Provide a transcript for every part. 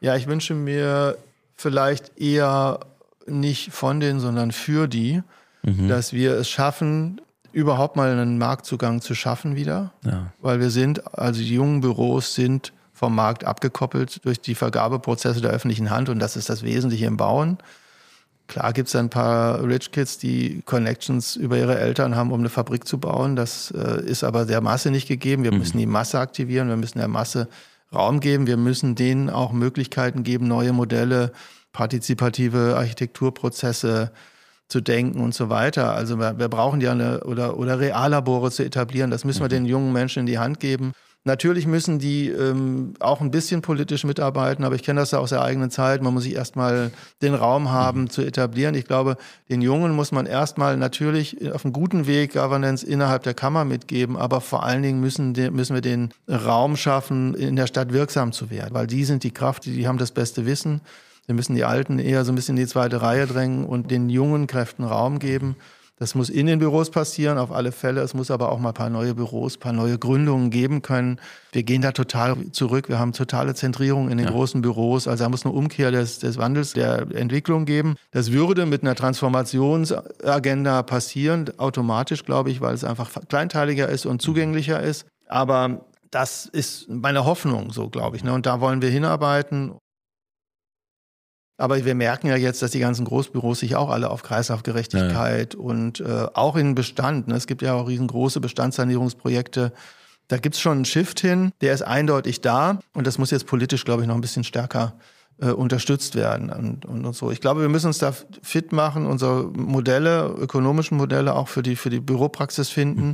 Ja, ich wünsche mir vielleicht eher nicht von denen, sondern für die, dass wir es schaffen, überhaupt mal einen Marktzugang zu schaffen wieder. Ja. Weil die jungen Büros sind vom Markt abgekoppelt durch die Vergabeprozesse der öffentlichen Hand und das ist das Wesentliche im Bauen. Klar gibt es ein paar Rich Kids, die Connections über ihre Eltern haben, um eine Fabrik zu bauen. Das ist aber der Masse nicht gegeben. Wir müssen die Masse aktivieren, wir müssen der Masse Raum geben. Wir müssen denen auch Möglichkeiten geben, neue Modelle, partizipative Architekturprozesse zu denken und so weiter. Also wir brauchen ja oder Reallabore zu etablieren. Das müssen wir den jungen Menschen in die Hand geben. Natürlich müssen die auch ein bisschen politisch mitarbeiten, aber ich kenne das ja aus der eigenen Zeit. Man muss sich erstmal den Raum haben, zu etablieren. Ich glaube, den Jungen muss man erstmal natürlich auf einem guten Weg Governance innerhalb der Kammer mitgeben, aber vor allen Dingen müssen wir den Raum schaffen, in der Stadt wirksam zu werden, weil die sind die Kraft, die haben das beste Wissen. Wir müssen die Alten eher so ein bisschen in die zweite Reihe drängen und den jungen Kräften Raum geben. Das muss in den Büros passieren, auf alle Fälle. Es muss aber auch mal ein paar neue Büros, ein paar neue Gründungen geben können. Wir gehen da total zurück. Wir haben totale Zentrierung in den großen Büros. Also da muss eine Umkehr des Wandels, der Entwicklung geben. Das würde mit einer Transformationsagenda passieren, automatisch, glaube ich, weil es einfach kleinteiliger ist und zugänglicher ist. Aber das ist meine Hoffnung, so glaube ich. Und da wollen wir hinarbeiten. Aber wir merken ja jetzt, dass die ganzen Großbüros sich auch alle auf Kreislaufgerechtigkeit und auch in Bestand, es gibt ja auch riesengroße Bestandssanierungsprojekte, da gibt es schon einen Shift hin, der ist eindeutig da und das muss jetzt politisch, glaube ich, noch ein bisschen stärker unterstützt werden und so. Ich glaube, wir müssen uns da fit machen, unsere Modelle, ökonomischen Modelle auch für die Büropraxis finden.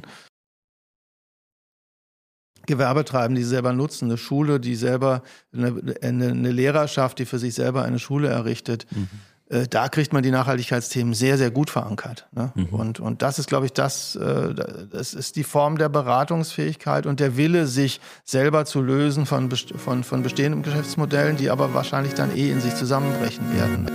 Gewerbetreibende, die selber nutzen, eine Schule, die selber eine Lehrerschaft, die für sich selber eine Schule errichtet. Da kriegt man die Nachhaltigkeitsthemen sehr, sehr gut verankert. Ne? Und das ist, glaube ich, das ist die Form der Beratungsfähigkeit und der Wille, sich selber zu lösen von bestehenden Geschäftsmodellen, die aber wahrscheinlich dann in sich zusammenbrechen werden.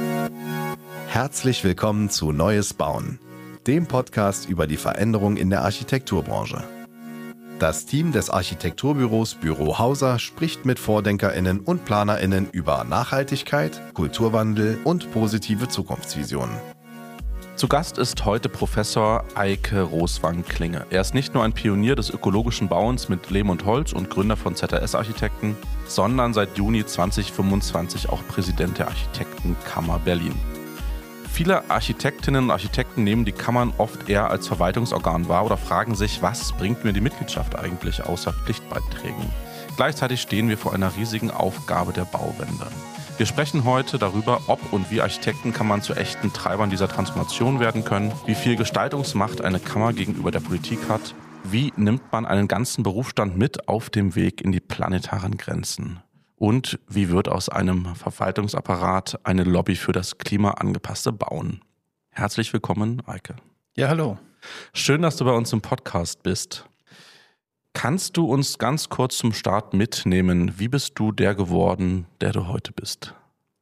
Herzlich willkommen zu Neues Bauen, dem Podcast über die Veränderung in der Architekturbranche. Das Team des Architekturbüros Büro Hauser spricht mit VordenkerInnen und PlanerInnen über Nachhaltigkeit, Kulturwandel und positive Zukunftsvisionen. Zu Gast ist heute Professor Eike Roswang-Klinge. Er ist nicht nur ein Pionier des ökologischen Bauens mit Lehm und Holz und Gründer von ZRS Architekten, sondern seit Juni 2025 auch Präsident der Architektenkammer Berlin. Viele Architektinnen und Architekten nehmen die Kammern oft eher als Verwaltungsorgan wahr oder fragen sich, was bringt mir die Mitgliedschaft eigentlich außer Pflichtbeiträgen? Gleichzeitig stehen wir vor einer riesigen Aufgabe der Bauwende. Wir sprechen heute darüber, ob und wie Architektenkammern zu echten Treibern dieser Transformation werden können, wie viel Gestaltungsmacht eine Kammer gegenüber der Politik hat, wie nimmt man einen ganzen Berufsstand mit auf dem Weg in die planetaren Grenzen. Und wie wird aus einem Verwaltungsapparat eine Lobby für das klimaangepasste Bauen? Herzlich willkommen, Eike. Ja, hallo. Schön, dass du bei uns im Podcast bist. Kannst du uns ganz kurz zum Start mitnehmen? Wie bist du der geworden, der du heute bist?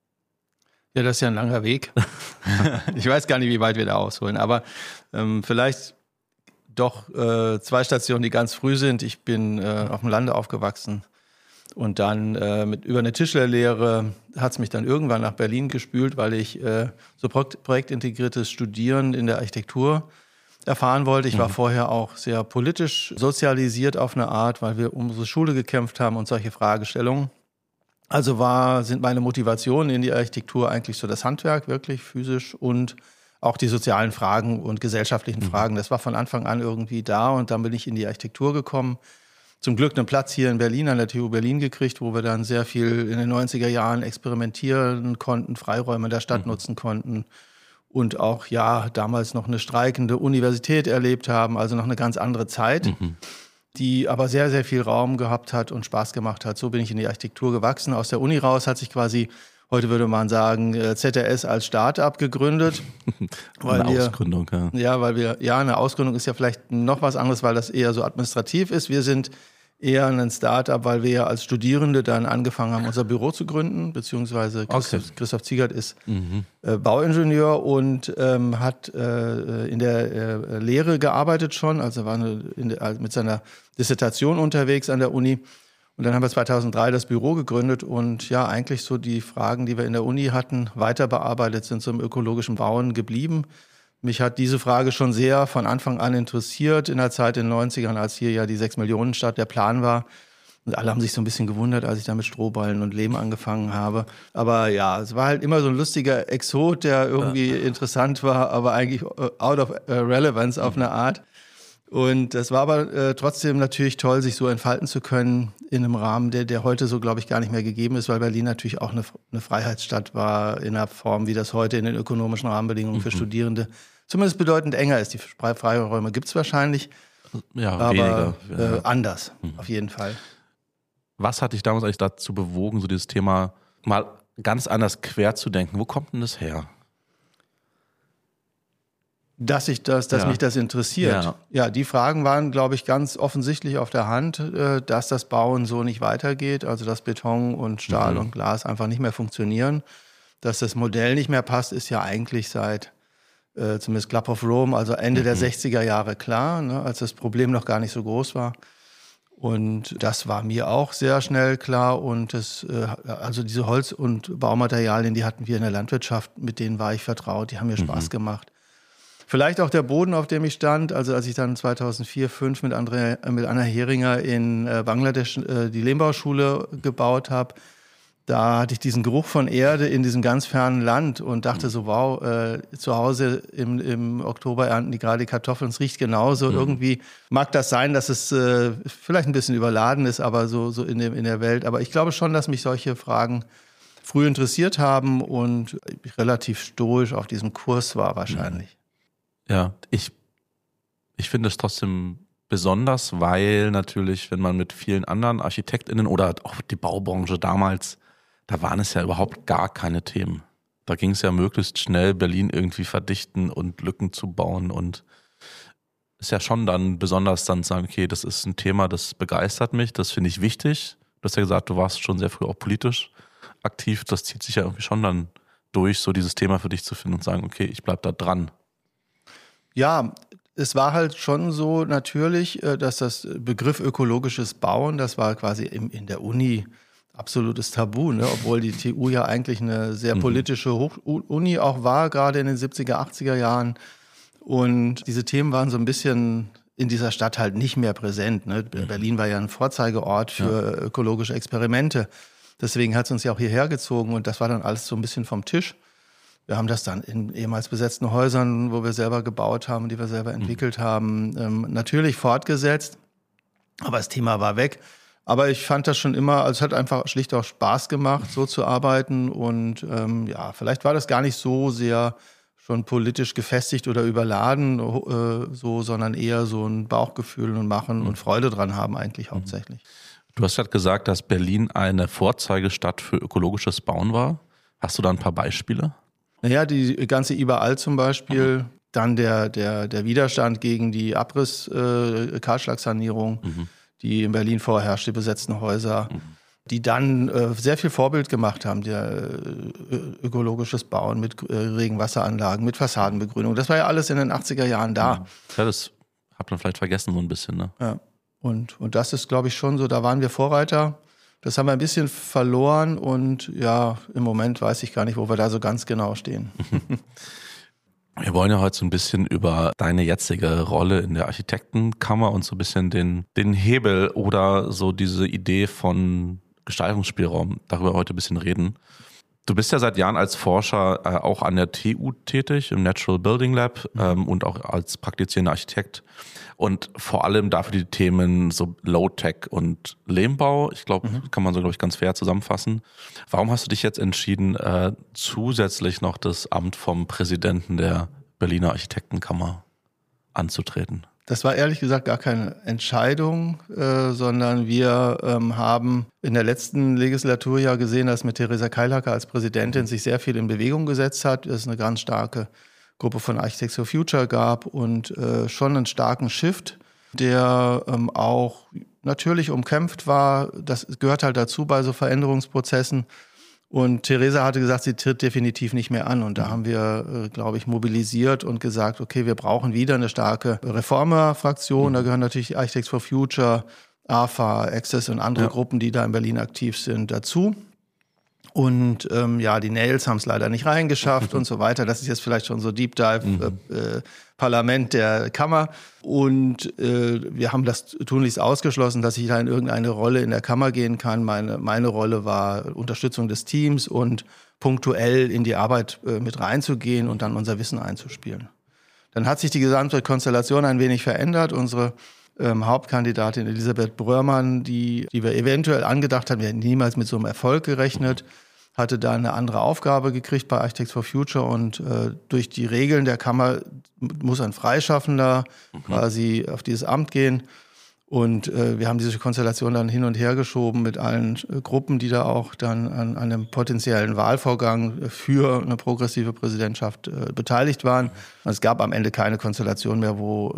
Ja, das ist ja ein langer Weg. Ich weiß gar nicht, wie weit wir da ausholen, aber vielleicht doch 2 Stationen, die ganz früh sind. Ich bin auf dem Lande aufgewachsen. Und dann über eine Tischlerlehre hat es mich dann irgendwann nach Berlin gespült, weil ich so projektintegriertes Studieren in der Architektur erfahren wollte. Ich war vorher auch sehr politisch sozialisiert auf eine Art, weil wir um unsere Schule gekämpft haben und solche Fragestellungen. Also sind meine Motivationen in die Architektur eigentlich so das Handwerk, wirklich physisch und auch die sozialen Fragen und gesellschaftlichen Fragen. Das war von Anfang an irgendwie da und dann bin ich in die Architektur gekommen. Zum Glück einen Platz hier in Berlin, an der TU Berlin gekriegt, wo wir dann sehr viel in den 90er Jahren experimentieren konnten, Freiräume der Stadt nutzen konnten und auch damals noch eine streikende Universität erlebt haben, also noch eine ganz andere Zeit, die aber sehr, sehr viel Raum gehabt hat und Spaß gemacht hat. So bin ich in die Architektur gewachsen. Aus der Uni raus hat sich quasi, heute würde man sagen, ZRS als Start-up gegründet. Ausgründung, eine Ausgründung ist ja vielleicht noch was anderes, weil das eher so administrativ ist. Wir sind eher ein Start-up, weil wir ja als Studierende dann angefangen haben, unser Büro zu gründen, beziehungsweise Christoph Ziegert ist Bauingenieur und hat in der Lehre gearbeitet schon, also war mit seiner Dissertation unterwegs an der Uni. Und dann haben wir 2003 das Büro gegründet und ja, eigentlich so die Fragen, die wir in der Uni hatten, weiter bearbeitet, sind zum ökologischen Bauen geblieben. Mich hat diese Frage schon sehr von Anfang an interessiert, in der Zeit in den 90ern, als hier ja die 6-Millionen-Stadt der Plan war. Und alle haben sich so ein bisschen gewundert, als ich da mit Strohballen und Lehm angefangen habe. Aber ja, es war halt immer so ein lustiger Exot, der irgendwie interessant war, aber eigentlich out of relevance auf eine Art. Und das war aber trotzdem natürlich toll, sich so entfalten zu können in einem Rahmen, der heute so, glaube ich, gar nicht mehr gegeben ist, weil Berlin natürlich auch eine Freiheitsstadt war in einer Form, wie das heute in den ökonomischen Rahmenbedingungen für Studierende zumindest bedeutend enger ist. Die Freiräume gibt es wahrscheinlich, aber weniger, anders, auf jeden Fall. Was hat dich damals eigentlich dazu bewogen, so dieses Thema mal ganz anders quer zu denken? Wo kommt denn das her? Dass mich das interessiert. Ja, die Fragen waren, glaube ich, ganz offensichtlich auf der Hand, dass das Bauen so nicht weitergeht, also dass Beton und Stahl und Glas einfach nicht mehr funktionieren. Dass das Modell nicht mehr passt, ist ja eigentlich seit zumindest Club of Rome, also Ende der 60er Jahre klar, ne, als das Problem noch gar nicht so groß war. Und das war mir auch sehr schnell klar. Und also diese Holz- und Baumaterialien, die hatten wir in der Landwirtschaft, mit denen war ich vertraut, die haben mir Spaß gemacht. Vielleicht auch der Boden, auf dem ich stand, also als ich dann 2004, 2005 mit Anna Heringer in Bangladesch die Lehmbauschule gebaut habe, da hatte ich diesen Geruch von Erde in diesem ganz fernen Land und dachte so, wow, zu Hause im Oktober ernten die gerade die Kartoffeln, es riecht genauso. Irgendwie mag das sein, dass es vielleicht ein bisschen überladen ist, aber so in der Welt. Aber ich glaube schon, dass mich solche Fragen früh interessiert haben und ich relativ stoisch auf diesem Kurs war wahrscheinlich. Ja, ich finde es trotzdem besonders, weil natürlich, wenn man mit vielen anderen ArchitektInnen oder auch die Baubranche damals, da waren es ja überhaupt gar keine Themen. Da ging es ja möglichst schnell, Berlin irgendwie verdichten und Lücken zu bauen und ist ja schon dann besonders dann zu sagen, okay, das ist ein Thema, das begeistert mich, das finde ich wichtig. Du hast ja gesagt, du warst schon sehr früh auch politisch aktiv, das zieht sich ja irgendwie schon dann durch, so dieses Thema für dich zu finden und sagen, okay, ich bleib da dran. Ja, es war halt schon so natürlich, dass das Begriff ökologisches Bauen, das war quasi in der Uni absolutes Tabu, ne? Obwohl die TU ja eigentlich eine sehr politische Uni auch war, gerade in den 70er, 80er Jahren. Und diese Themen waren so ein bisschen in dieser Stadt halt nicht mehr präsent. Ne? Berlin war ja ein Vorzeigeort für ökologische Experimente. Deswegen hat es uns ja auch hierher gezogen und das war dann alles so ein bisschen vom Tisch. Wir haben das dann in ehemals besetzten Häusern, wo wir selber gebaut haben, die wir selber entwickelt haben, natürlich fortgesetzt. Aber das Thema war weg. Aber ich fand das schon immer, also es hat einfach schlicht auch Spaß gemacht, so zu arbeiten. Und vielleicht war das gar nicht so sehr schon politisch gefestigt oder überladen, sondern eher so ein Bauchgefühl und Machen und Freude dran haben eigentlich hauptsächlich. Du hast gerade gesagt, dass Berlin eine Vorzeigestadt für ökologisches Bauen war. Hast du da ein paar Beispiele? Naja, die ganze Überall zum Beispiel, dann der Widerstand gegen die Kahlschlagsanierung, die in Berlin vorherrscht, die besetzten Häuser, die dann sehr viel Vorbild gemacht haben, der ökologisches Bauen mit Regenwasseranlagen, mit Fassadenbegrünung. Das war ja alles in den 80er Jahren da. Ja, das hat man vielleicht vergessen so ein bisschen, ne? Ja, und das ist, glaube ich, schon so, da waren wir Vorreiter. Das haben wir ein bisschen verloren und ja, im Moment weiß ich gar nicht, wo wir da so ganz genau stehen. Wir wollen ja heute so ein bisschen über deine jetzige Rolle in der Architektenkammer und so ein bisschen den Hebel oder so diese Idee von Gestaltungsspielraum, darüber heute ein bisschen reden. Du bist ja seit Jahren als Forscher auch an der TU tätig, im Natural Building Lab und auch als praktizierender Architekt. Und vor allem dafür die Themen so Low-Tech und Lehmbau, ich glaube, kann man so, glaube ich, ganz fair zusammenfassen. Warum hast du dich jetzt entschieden, zusätzlich noch das Amt vom Präsidenten der Berliner Architektenkammer anzutreten? Das war ehrlich gesagt gar keine Entscheidung, sondern wir haben in der letzten Legislatur ja gesehen, dass mit Theresa Keilacker als Präsidentin sich sehr viel in Bewegung gesetzt hat. Es eine ganz starke Gruppe von Architects for Future gab und schon einen starken Shift, der auch natürlich umkämpft war. Das gehört halt dazu bei so Veränderungsprozessen. Und Theresa hatte gesagt, sie tritt definitiv nicht mehr an. Und da haben wir, glaube ich, mobilisiert und gesagt, okay, wir brauchen wieder eine starke Reformer-Fraktion. Da gehören natürlich Architects for Future, AFA, Access und andere Gruppen, die da in Berlin aktiv sind, dazu. Und die Nails haben es leider nicht reingeschafft und so weiter. Das ist jetzt vielleicht schon so Deep Dive Parlament der Kammer. Und wir haben das tunlichst ausgeschlossen, dass ich da in irgendeine Rolle in der Kammer gehen kann. Meine Rolle war Unterstützung des Teams und punktuell in die Arbeit mit reinzugehen und dann unser Wissen einzuspielen. Dann hat sich die gesamte Konstellation ein wenig verändert. Unsere Hauptkandidatin Elisabeth Bröhrmann, die wir eventuell angedacht haben, wir hätten niemals mit so einem Erfolg gerechnet, hatte da eine andere Aufgabe gekriegt bei Architects for Future und durch die Regeln der Kammer muss ein Freischaffender quasi auf dieses Amt gehen. Und wir haben diese Konstellation dann hin und her geschoben mit allen Gruppen, die da auch dann an einem potenziellen Wahlvorgang für eine progressive Präsidentschaft beteiligt waren. Und es gab am Ende keine Konstellation mehr, wo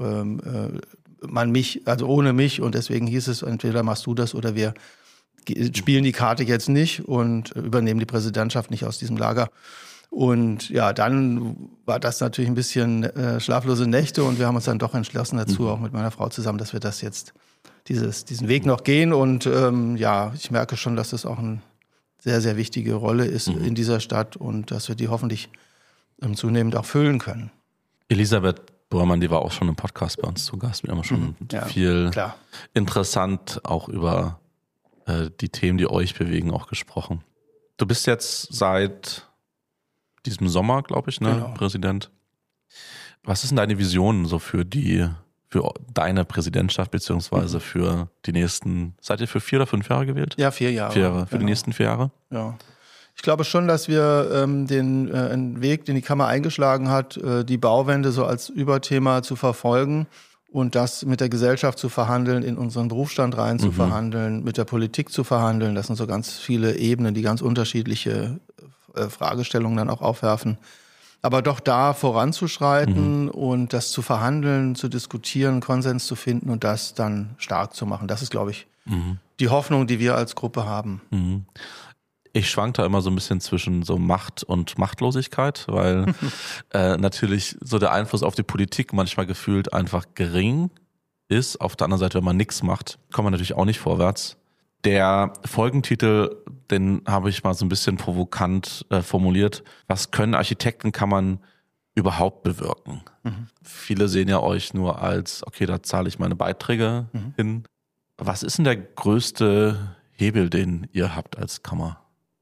ohne mich, und deswegen hieß es, entweder machst du das oder wir spielen die Karte jetzt nicht und übernehmen die Präsidentschaft nicht aus diesem Lager. Und ja, dann war das natürlich ein bisschen schlaflose Nächte und wir haben uns dann doch entschlossen dazu, auch mit meiner Frau zusammen, dass wir das jetzt, diesen Weg noch gehen. Und ich merke schon, dass das auch eine sehr, sehr wichtige Rolle ist in dieser Stadt und dass wir die hoffentlich zunehmend auch füllen können. Elisabeth Bröhrmann, die war auch schon im Podcast bei uns zu Gast. Wir haben schon viel interessant auch über die Themen, die euch bewegen, auch gesprochen. Du bist jetzt seit diesem Sommer, glaube ich, Genau. Präsident. Was ist denn deine Vision so für deine Präsidentschaft beziehungsweise für die nächsten, seid ihr für 4 oder 5 Jahre gewählt? Ja, 4 Jahre. 4 Jahre, für die nächsten 4 Jahre? Ja. Ich glaube schon, dass wir den Weg, den die Kammer eingeschlagen hat, die Bauwende so als Überthema zu verfolgen und das mit der Gesellschaft zu verhandeln, in unseren Berufsstand rein zu verhandeln, mit der Politik zu verhandeln. Das sind so ganz viele Ebenen, die ganz unterschiedliche Fragestellungen dann auch aufwerfen. Aber doch da voranzuschreiten und das zu verhandeln, zu diskutieren, Konsens zu finden und das dann stark zu machen. Das ist, glaube ich, die Hoffnung, die wir als Gruppe haben. Ich schwank da immer so ein bisschen zwischen so Macht und Machtlosigkeit, weil natürlich so der Einfluss auf die Politik manchmal gefühlt einfach gering ist. Auf der anderen Seite, wenn man nichts macht, kommt man natürlich auch nicht vorwärts. Der Folgentitel, den habe ich mal so ein bisschen provokant formuliert. Was können Architektenkammern überhaupt bewirken? Viele sehen ja euch nur als, okay, da zahle ich meine Beiträge hin. Was ist denn der größte Hebel, den ihr habt als Kammer?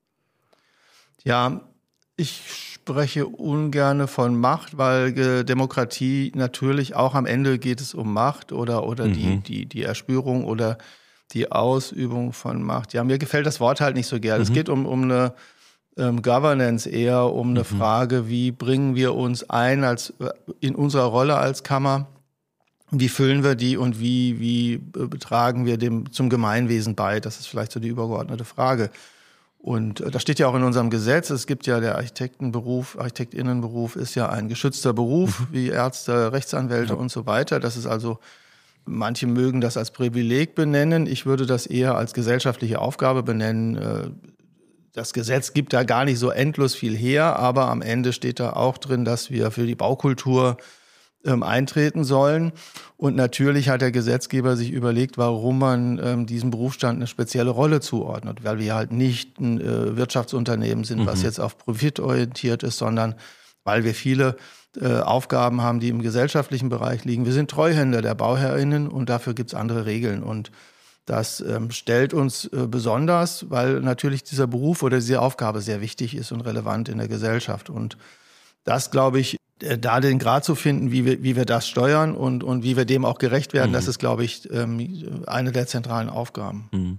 Ja, ich spreche ungerne von Macht, weil Demokratie natürlich auch am Ende geht es um Macht oder die Erspürung oder die Ausübung von Macht. Ja, mir gefällt das Wort halt nicht so gern. Es geht um eine Governance eher, um eine Frage, wie bringen wir uns ein in unserer Rolle als Kammer, wie füllen wir die und wie betragen wir dem zum Gemeinwesen bei? Das ist vielleicht so die übergeordnete Frage. Und das steht ja auch in unserem Gesetz. Es gibt ja der Architektinnenberuf ist ja ein geschützter Beruf, wie Ärzte, Rechtsanwälte und so weiter. Das ist also, manche mögen das als Privileg benennen. Ich würde das eher als gesellschaftliche Aufgabe benennen. Das Gesetz gibt da gar nicht so endlos viel her, aber am Ende steht da auch drin, dass wir für die Baukultur eintreten sollen. Und natürlich hat der Gesetzgeber sich überlegt, warum man diesem Berufsstand eine spezielle Rolle zuordnet, weil wir halt nicht ein Wirtschaftsunternehmen sind, was jetzt auf Profit orientiert ist, sondern weil wir viele Aufgaben haben, die im gesellschaftlichen Bereich liegen. Wir sind Treuhänder der BauherrInnen und dafür gibt es andere Regeln. Und das stellt uns besonders, weil natürlich dieser Beruf oder diese Aufgabe sehr wichtig ist und relevant in der Gesellschaft. Und das, glaube ich, da den Grad zu finden, wie wir das steuern und wie wir dem auch gerecht werden, das ist, glaube ich, eine der zentralen Aufgaben.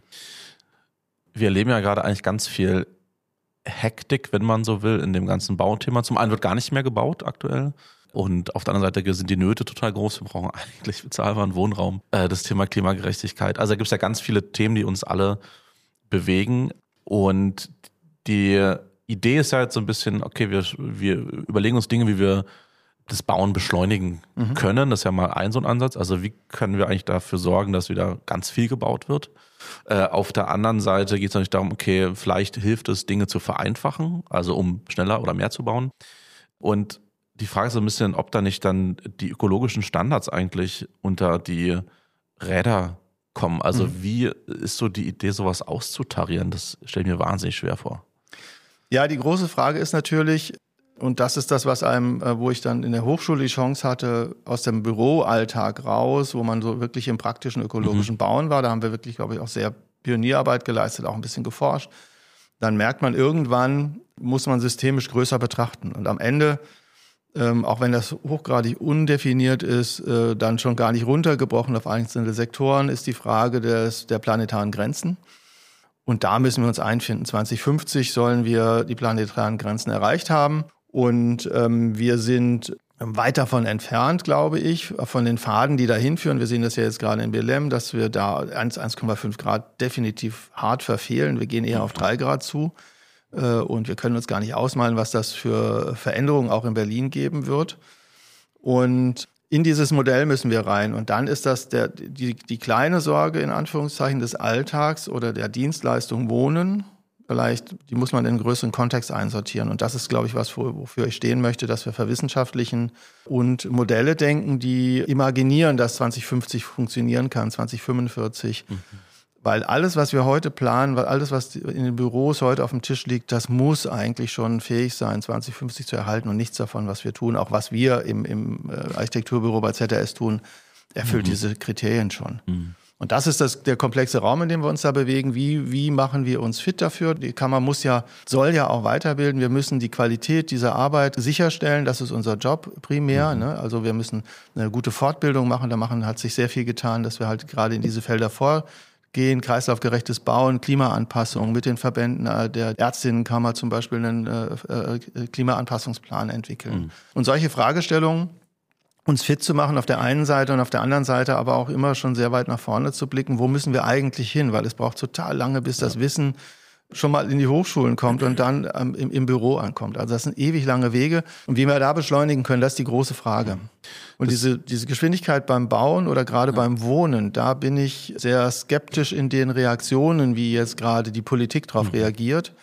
Wir erleben ja gerade eigentlich ganz viel Hektik, wenn man so will, in dem ganzen Bauthema. Zum einen wird gar nicht mehr gebaut aktuell und auf der anderen Seite sind die Nöte total groß. Wir brauchen eigentlich bezahlbaren Wohnraum. Das Thema Klimagerechtigkeit. Also da gibt es ja ganz viele Themen, die uns alle bewegen und die Idee ist ja jetzt so ein bisschen, okay, wir überlegen uns Dinge, wie wir das Bauen beschleunigen können. Das ist ja mal so ein Ansatz. Also wie können wir eigentlich dafür sorgen, dass wieder ganz viel gebaut wird? Auf der anderen Seite geht es natürlich darum, okay, vielleicht hilft es, Dinge zu vereinfachen, also um schneller oder mehr zu bauen. Und die Frage ist so ein bisschen, ob da nicht dann die ökologischen Standards eigentlich unter die Räder kommen. Also wie ist so die Idee, sowas auszutarieren? Das stelle ich mir wahnsinnig schwer vor. Ja, die große Frage ist natürlich, und das ist das, was einem, wo ich dann in der Hochschule die Chance hatte, aus dem Büroalltag raus, wo man so wirklich im praktischen ökologischen Bauen war. Da haben wir wirklich, glaube ich, auch sehr Pionierarbeit geleistet, auch ein bisschen geforscht. Dann merkt man, irgendwann muss man systemisch größer betrachten. Und am Ende, auch wenn das hochgradig undefiniert ist, dann schon gar nicht runtergebrochen auf einzelne Sektoren, ist die Frage der planetaren Grenzen. Und da müssen wir uns einfinden. 2050 sollen wir die planetaren Grenzen erreicht haben. Und wir sind weit davon entfernt, glaube ich, von den Pfaden, die da hinführen. Wir sehen das ja jetzt gerade in Belém, dass wir da 1,5 Grad definitiv hart verfehlen. Wir gehen eher auf 3 Grad zu. Und wir können uns gar nicht ausmalen, was das für Veränderungen auch in Berlin geben wird. Und in dieses Modell müssen wir rein. Und dann ist das die kleine Sorge, in Anführungszeichen, des Alltags oder der Dienstleistung Wohnen. Vielleicht, die muss man in einen größeren Kontext einsortieren. Und das ist, glaube ich, was, wofür ich stehen möchte, dass wir verwissenschaftlichen und Modelle denken, die imaginieren, dass 2050 funktionieren kann, 2045. Weil alles, was wir heute planen, alles, was in den Büros heute auf dem Tisch liegt, das muss eigentlich schon fähig sein, 2050 zu erhalten. Und nichts davon, was wir tun, auch was wir im Architekturbüro bei ZRS tun, erfüllt diese Kriterien schon. Und das ist der komplexe Raum, in dem wir uns da bewegen. Wie machen wir uns fit dafür? Die Kammer soll ja auch weiterbilden. Wir müssen die Qualität dieser Arbeit sicherstellen. Das ist unser Job primär. Ne? Also wir müssen eine gute Fortbildung machen. Hat sich sehr viel getan, dass wir halt gerade in diese Felder vorgehen. Kreislaufgerechtes Bauen, Klimaanpassung mit den Verbänden der Ärztinnenkammer zum Beispiel einen Klimaanpassungsplan entwickeln. Und solche Fragestellungen, uns fit zu machen auf der einen Seite und auf der anderen Seite aber auch immer schon sehr weit nach vorne zu blicken. Wo müssen wir eigentlich hin? Weil es braucht total lange, bis das Wissen schon mal in die Hochschulen kommt und dann im Büro ankommt. Also das sind ewig lange Wege. Und wie wir da beschleunigen können, das ist die große Frage. Und diese Geschwindigkeit beim Bauen oder gerade beim Wohnen, da bin ich sehr skeptisch in den Reaktionen, wie jetzt gerade die Politik darauf reagiert.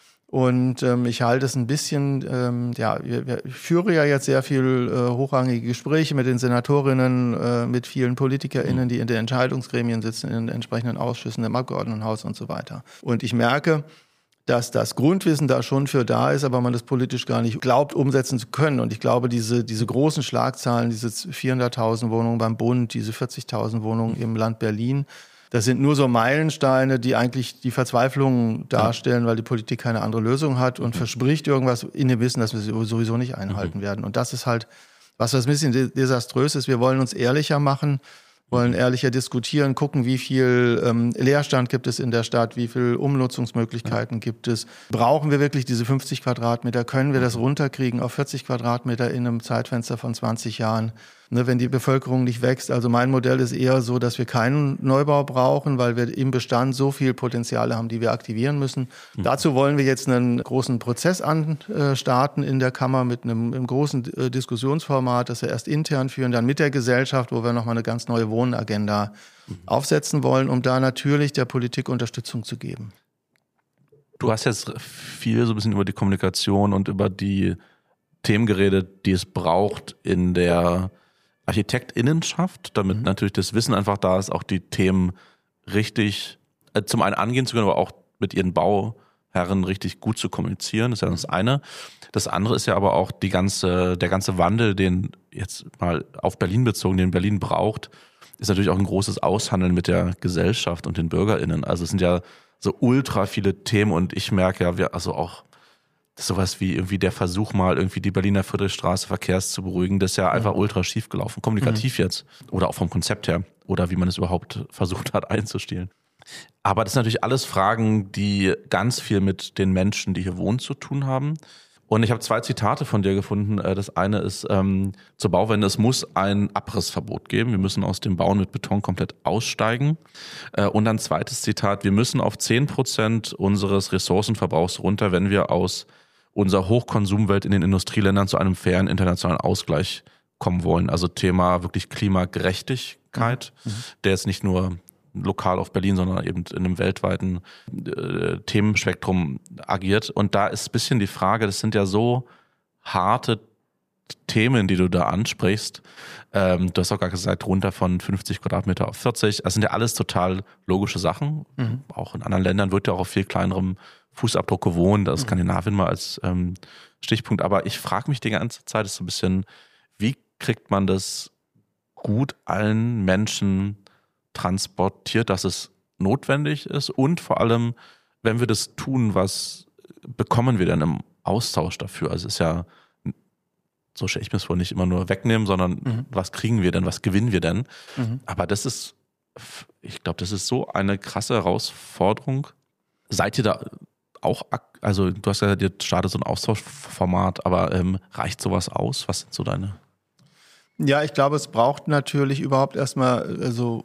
Und ich halte es ein bisschen, ich führe ja jetzt sehr viel hochrangige Gespräche mit den Senatorinnen, mit vielen PolitikerInnen, die in den Entscheidungsgremien sitzen, in den entsprechenden Ausschüssen im Abgeordnetenhaus und so weiter. Und ich merke, dass das Grundwissen da schon für da ist, aber man das politisch gar nicht glaubt, umsetzen zu können. Und ich glaube, diese großen Schlagzahlen, diese 400.000 Wohnungen beim Bund, diese 40.000 Wohnungen im Land Berlin, das sind nur so Meilensteine, die eigentlich die Verzweiflung darstellen, weil die Politik keine andere Lösung hat und verspricht irgendwas in dem Wissen, dass wir sowieso nicht einhalten werden. Und das ist halt was ein bisschen desaströs ist. Wir wollen uns ehrlicher machen, wollen ehrlicher diskutieren, gucken, wie viel Leerstand gibt es in der Stadt, wie viel Umnutzungsmöglichkeiten gibt es. Brauchen wir wirklich diese 50 Quadratmeter? Können wir das runterkriegen auf 40 Quadratmeter in einem Zeitfenster von 20 Jahren? Ne, wenn die Bevölkerung nicht wächst. Also mein Modell ist eher so, dass wir keinen Neubau brauchen, weil wir im Bestand so viel Potenziale haben, die wir aktivieren müssen. Dazu wollen wir jetzt einen großen Prozess anstarten in der Kammer mit einem großen Diskussionsformat, das wir erst intern führen, dann mit der Gesellschaft, wo wir nochmal eine ganz neue Wohnagenda aufsetzen wollen, um da natürlich der Politik Unterstützung zu geben. Du hast jetzt viel so ein bisschen über die Kommunikation und über die Themen geredet, die es braucht in der ArchitektInnenschaft, damit natürlich das Wissen einfach da ist, auch die Themen richtig zum einen angehen zu können, aber auch mit ihren Bauherren richtig gut zu kommunizieren. Das ist ja das eine. Das andere ist ja aber auch der ganze Wandel, den jetzt mal auf Berlin bezogen, den Berlin braucht, ist natürlich auch ein großes Aushandeln mit der Gesellschaft und den BürgerInnen. Also es sind ja so ultra viele Themen und ich merke ja, auch sowas wie irgendwie der Versuch mal irgendwie die Berliner Viertelstraße Verkehrs zu beruhigen, das ist ja einfach ultra schief gelaufen, kommunikativ jetzt oder auch vom Konzept her oder wie man es überhaupt versucht hat einzustehlen. Aber das sind natürlich alles Fragen, die ganz viel mit den Menschen, die hier wohnen, zu tun haben. Und ich habe 2 Zitate von dir gefunden. Das eine ist zur Bauwende, es muss ein Abrissverbot geben. Wir müssen aus dem Bauen mit Beton komplett aussteigen. Und dann zweites Zitat, wir müssen auf 10% unseres Ressourcenverbrauchs runter, wenn wir aus unserer Hochkonsumwelt in den Industrieländern zu einem fairen internationalen Ausgleich kommen wollen. Also Thema wirklich Klimagerechtigkeit, der jetzt nicht nur lokal auf Berlin, sondern eben in einem weltweiten Themenspektrum agiert. Und da ist ein bisschen die Frage, das sind ja so harte Themen, die du da ansprichst, du hast auch gerade gesagt, runter von 50 Quadratmeter auf 40, das sind ja alles total logische Sachen. Auch in anderen Ländern wird ja auch auf viel kleinerem Fußabdruck gewohnt, das Skandinavien mal als Stichpunkt, aber ich frage mich die ganze Zeit, ist so ein bisschen, wie kriegt man das gut allen Menschen transportiert, dass es notwendig ist und vor allem, wenn wir das tun, was bekommen wir denn im Austausch dafür? Also es ist ja, so stelle ich mir es vor, nicht immer nur wegnehmen, sondern was kriegen wir denn, was gewinnen wir denn? Aber das ist, ich glaube, das ist so eine krasse Herausforderung. Seid ihr da auch, also du hast ja, ihr startet so ein Austauschformat, aber reicht sowas aus? Was sind so deine? Ja, ich glaube, es braucht natürlich überhaupt erstmal, also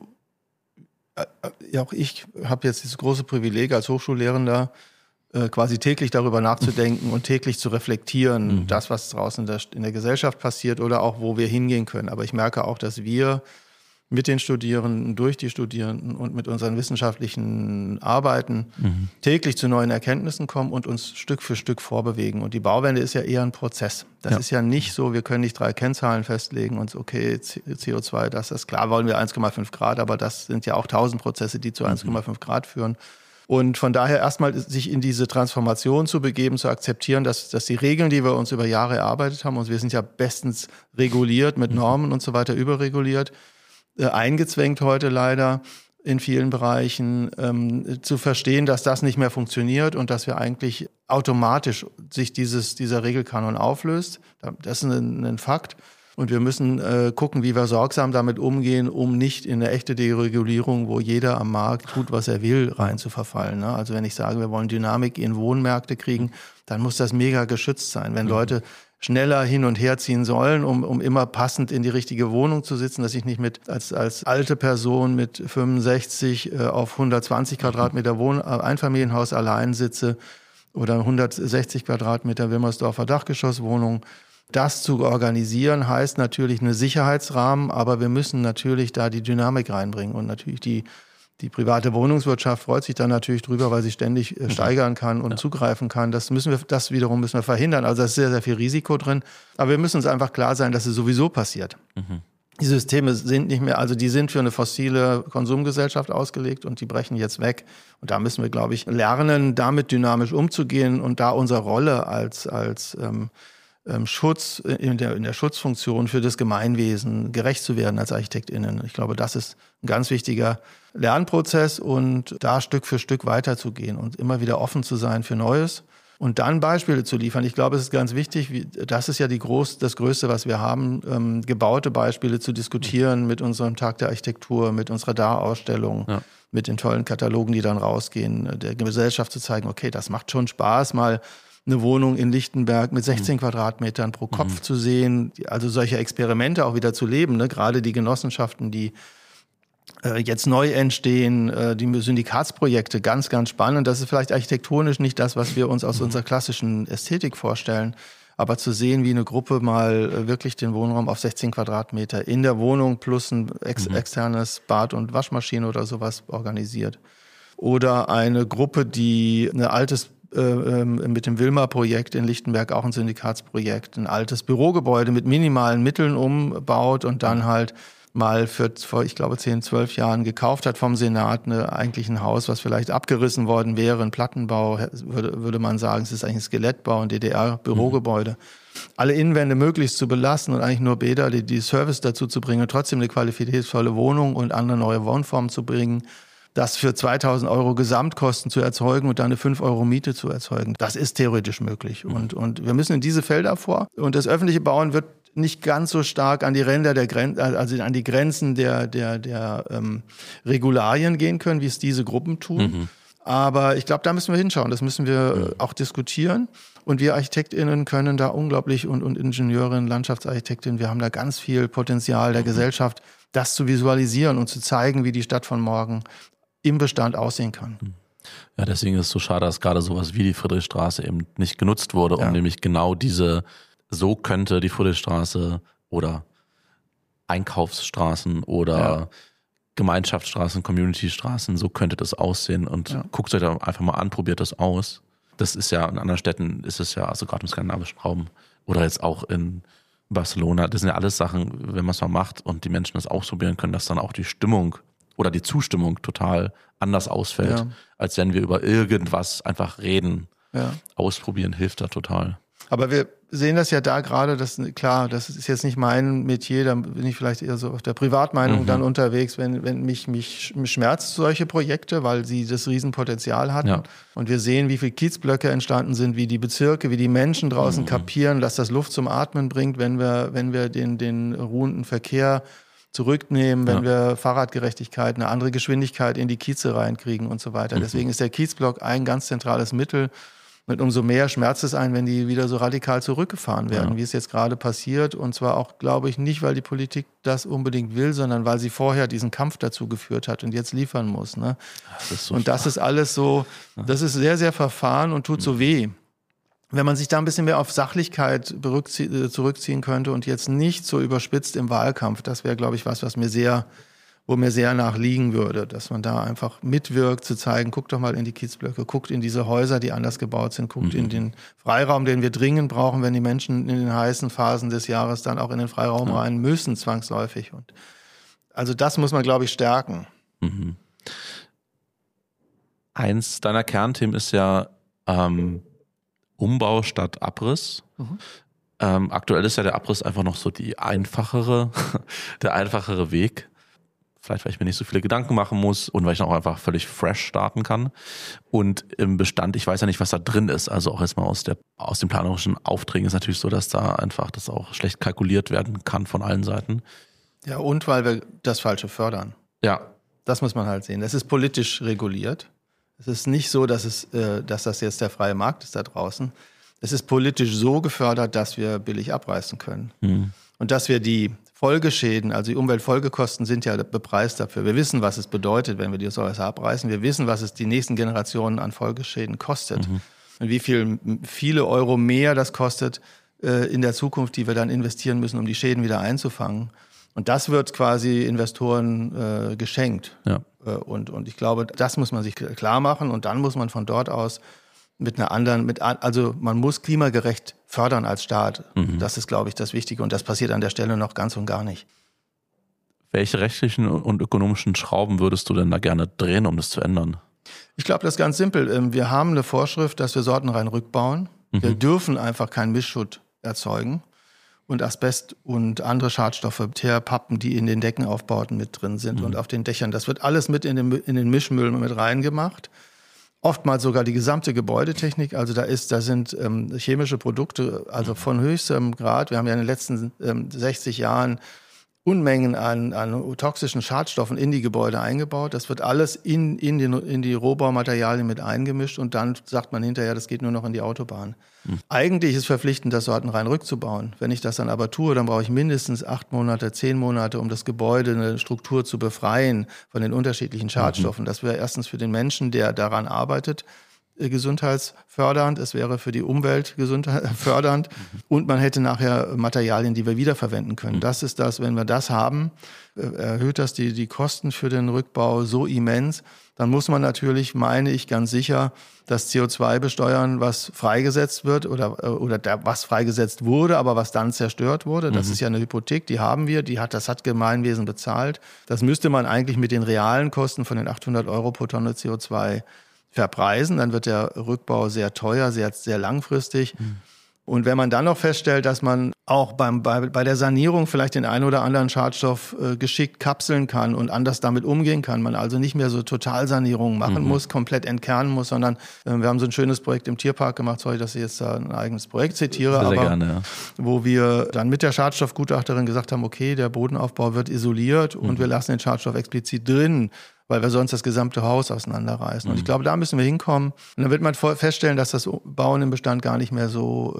auch ich habe jetzt dieses große Privileg als Hochschullehrender, quasi täglich darüber nachzudenken und täglich zu reflektieren, das, was draußen in der Gesellschaft passiert oder auch, wo wir hingehen können. Aber ich merke auch, dass wir mit den Studierenden, durch die Studierenden und mit unseren wissenschaftlichen Arbeiten täglich zu neuen Erkenntnissen kommen und uns Stück für Stück vorbewegen. Und die Bauwende ist ja eher ein Prozess. Das ist ja nicht so, wir können nicht 3 Kennzahlen festlegen und okay, CO2, das ist klar, wollen wir 1,5 Grad, aber das sind ja auch 1000 Prozesse, die zu 1,5 Grad führen. Und von daher erstmal sich in diese Transformation zu begeben, zu akzeptieren, dass die Regeln, die wir uns über Jahre erarbeitet haben, und wir sind ja bestens reguliert mit Normen und so weiter, überreguliert, eingezwängt heute leider in vielen Bereichen, zu verstehen, dass das nicht mehr funktioniert und dass wir eigentlich automatisch sich dieser Regelkanon auflöst. Das ist ein Fakt. Und wir müssen gucken, wie wir sorgsam damit umgehen, um nicht in eine echte Deregulierung, wo jeder am Markt tut, was er will, rein zu verfallen. Ne? Also wenn ich sage, wir wollen Dynamik in Wohnmärkte kriegen, dann muss das mega geschützt sein. Wenn Leute schneller hin und her ziehen sollen, um immer passend in die richtige Wohnung zu sitzen, dass ich nicht als alte Person mit 65 auf 120 Quadratmeter Einfamilienhaus allein sitze oder 160 Quadratmeter Wilmersdorfer Dachgeschosswohnung. Das zu organisieren heißt natürlich einen Sicherheitsrahmen, aber wir müssen natürlich da die Dynamik reinbringen und natürlich die private Wohnungswirtschaft freut sich dann natürlich drüber, weil sie ständig steigern kann und zugreifen kann. Das wiederum müssen wir verhindern. Also da ist sehr, sehr viel Risiko drin. Aber wir müssen uns einfach klar sein, dass es sowieso passiert. Die Systeme sind nicht mehr, also die sind für eine fossile Konsumgesellschaft ausgelegt und die brechen jetzt weg. Und da müssen wir, glaube ich, lernen, damit dynamisch umzugehen und da unsere Rolle als Schutz, in der Schutzfunktion für das Gemeinwesen gerecht zu werden als ArchitektInnen. Ich glaube, das ist ein ganz wichtiger Lernprozess und da Stück für Stück weiterzugehen und immer wieder offen zu sein für Neues und dann Beispiele zu liefern. Ich glaube, es ist ganz wichtig, das ist ja das Größte, was wir haben, gebaute Beispiele zu diskutieren mit unserem Tag der Architektur, mit unserer DAR-Ausstellung, mit den tollen Katalogen, die dann rausgehen, der Gesellschaft zu zeigen, okay, das macht schon Spaß, mal eine Wohnung in Lichtenberg mit 16 Quadratmetern pro Kopf zu sehen, also solche Experimente auch wieder zu leben, ne? Gerade die Genossenschaften, die jetzt neu entstehen, die Syndikatsprojekte, ganz, ganz spannend. Das ist vielleicht architektonisch nicht das, was wir uns aus unserer klassischen Ästhetik vorstellen, aber zu sehen, wie eine Gruppe mal wirklich den Wohnraum auf 16 Quadratmeter in der Wohnung plus ein externes Bad und Waschmaschine oder sowas organisiert. Oder eine Gruppe, die ein altes mit dem Wilma-Projekt in Lichtenberg, auch ein Syndikatsprojekt, ein altes Bürogebäude mit minimalen Mitteln umbaut und dann halt mal vor, ich glaube, 10, 12 Jahren gekauft hat vom Senat, eigentlich ein Haus, was vielleicht abgerissen worden wäre, ein Plattenbau, würde man sagen, es ist eigentlich ein Skelettbau, ein DDR-Bürogebäude. Alle Innenwände möglichst zu belassen und eigentlich nur Bäder, die Service dazu zu bringen und trotzdem eine qualitätsvolle Wohnung und andere neue Wohnformen zu bringen. Das für 2.000 € Gesamtkosten zu erzeugen und dann eine 5 € Miete zu erzeugen. Das ist theoretisch möglich. Und wir müssen in diese Felder vor. Und das öffentliche Bauen wird nicht ganz so stark an die Ränder also an die Grenzen der Regularien gehen können, wie es diese Gruppen tun. Aber ich glaube, da müssen wir hinschauen. Das müssen wir auch diskutieren. Und wir ArchitektInnen können da unglaublich und Ingenieurinnen, Landschaftsarchitektinnen, wir haben da ganz viel Potenzial der Gesellschaft, das zu visualisieren und zu zeigen, wie die Stadt von morgen im Bestand aussehen kann. Ja, deswegen ist es so schade, dass gerade sowas wie die Friedrichstraße eben nicht genutzt wurde, um nämlich genau so könnte die Friedrichstraße oder Einkaufsstraßen oder Gemeinschaftsstraßen, Community-Straßen, so könnte das aussehen und guckt euch da einfach mal an, probiert das aus. Das ist ja, in anderen Städten ist es ja, also gerade im skandinavischen Raum oder jetzt auch in Barcelona, das sind ja alles Sachen, wenn man es mal macht und die Menschen das ausprobieren können, dass dann auch die Stimmung oder die Zustimmung total anders ausfällt, als wenn wir über irgendwas einfach reden. Ja. Ausprobieren hilft da total. Aber wir sehen das ja da gerade, das ist jetzt nicht mein Metier, da bin ich vielleicht eher so auf der Privatmeinung dann unterwegs, wenn mich schmerzt solche Projekte, weil sie das Riesenpotenzial hatten. Ja. Und wir sehen, wie viele Kiezblöcke entstanden sind, wie die Bezirke, wie die Menschen draußen kapieren, dass das Luft zum Atmen bringt, wenn wir den ruhenden Verkehr zurücknehmen, wenn wir Fahrradgerechtigkeit, eine andere Geschwindigkeit in die Kieze reinkriegen und so weiter. Deswegen ist der Kiezblock ein ganz zentrales Mittel. Und umso mehr schmerzt es einen, wenn die wieder so radikal zurückgefahren werden, wie es jetzt gerade passiert. Und zwar auch, glaube ich, nicht, weil die Politik das unbedingt will, sondern weil sie vorher diesen Kampf dazu geführt hat und jetzt liefern muss. Ne? Das ist alles so, das ist sehr, sehr verfahren und tut so weh. Wenn man sich da ein bisschen mehr auf Sachlichkeit zurückziehen könnte und jetzt nicht so überspitzt im Wahlkampf, das wäre, glaube ich, wo mir sehr nachliegen würde, dass man da einfach mitwirkt, zu zeigen, guckt doch mal in die Kiezblöcke, guckt in diese Häuser, die anders gebaut sind, guckt in den Freiraum, den wir dringend brauchen, wenn die Menschen in den heißen Phasen des Jahres dann auch in den Freiraum rein müssen, zwangsläufig. Und also das muss man, glaube ich, stärken. Eins deiner Kernthemen ist ja Umbau statt Abriss. Aktuell ist ja der Abriss einfach noch so der einfachere Weg. Vielleicht, weil ich mir nicht so viele Gedanken machen muss und weil ich auch einfach völlig fresh starten kann. Und im Bestand, ich weiß ja nicht, was da drin ist. Also auch erstmal aus den planerischen Aufträgen ist natürlich so, dass da einfach das auch schlecht kalkuliert werden kann von allen Seiten. Ja, und weil wir das Falsche fördern. Ja. Das muss man halt sehen. Das ist politisch reguliert. Es ist nicht so, dass das jetzt der freie Markt ist da draußen. Es ist politisch so gefördert, dass wir billig abreißen können. Und dass wir die Folgeschäden, also die Umweltfolgekosten sind ja bepreist dafür. Wir wissen, was es bedeutet, wenn wir die Häuser abreißen. Wir wissen, was es die nächsten Generationen an Folgeschäden kostet. Und wie viele Euro mehr das kostet in der Zukunft, die wir dann investieren müssen, um die Schäden wieder einzufangen. Und das wird quasi Investoren geschenkt. Ja. Und ich glaube, das muss man sich klar machen. Und dann muss man von dort aus also man muss klimagerecht fördern als Staat. Das ist, glaube ich, das Wichtige. Und das passiert an der Stelle noch ganz und gar nicht. Welche rechtlichen und ökonomischen Schrauben würdest du denn da gerne drehen, um das zu ändern? Ich glaube, das ist ganz simpel. Wir haben eine Vorschrift, dass wir sortenrein rückbauen. Wir dürfen einfach keinen Missschutt erzeugen. Und Asbest und andere Schadstoffe, Teerpappen, die in den Deckenaufbauten mit drin sind und auf den Dächern. Das wird alles mit in den Mischmüll mit reingemacht. Oftmals sogar die gesamte Gebäudetechnik, also da sind chemische Produkte, also von höchstem Grad. Wir haben ja in den letzten 60 Jahren Unmengen an toxischen Schadstoffen in die Gebäude eingebaut. Das wird alles in die Rohbaumaterialien mit eingemischt und dann sagt man hinterher, das geht nur noch in die Autobahn. Eigentlich ist verpflichtend, das sortenrein rückzubauen. Wenn ich das dann aber tue, dann brauche ich mindestens 8 Monate, 10 Monate, um das Gebäude, eine Struktur zu befreien von den unterschiedlichen Schadstoffen. Das wäre erstens für den Menschen, der daran arbeitet, gesundheitsfördernd, es wäre für die Umwelt gesundheitsfördernd und man hätte nachher Materialien, die wir wiederverwenden können. Das ist das, wenn wir das haben, erhöht das die Kosten für den Rückbau so immens. Dann muss man natürlich, meine ich ganz sicher, das CO2 besteuern, was freigesetzt wird oder was freigesetzt wurde, aber was dann zerstört wurde. Das ist ja eine Hypothek, die haben wir, das hat Gemeinwesen bezahlt. Das müsste man eigentlich mit den realen Kosten von den 800 Euro pro Tonne CO2 verpreisen, dann wird der Rückbau sehr teuer, sehr, sehr langfristig. Und wenn man dann noch feststellt, dass man auch bei der Sanierung vielleicht den einen oder anderen Schadstoff geschickt kapseln kann und anders damit umgehen kann, man also nicht mehr so Totalsanierungen machen muss, komplett entkernen muss, sondern wir haben so ein schönes Projekt im Tierpark gemacht, sorry, dass ich jetzt da ein eigenes Projekt zitiere, sehr gerne, ja. Wo wir dann mit der Schadstoffgutachterin gesagt haben, okay, der Bodenaufbau wird isoliert und wir lassen den Schadstoff explizit drin, weil wir sonst das gesamte Haus auseinanderreißen. Und ich glaube, da müssen wir hinkommen. Und dann wird man feststellen, dass das Bauen im Bestand gar nicht mehr so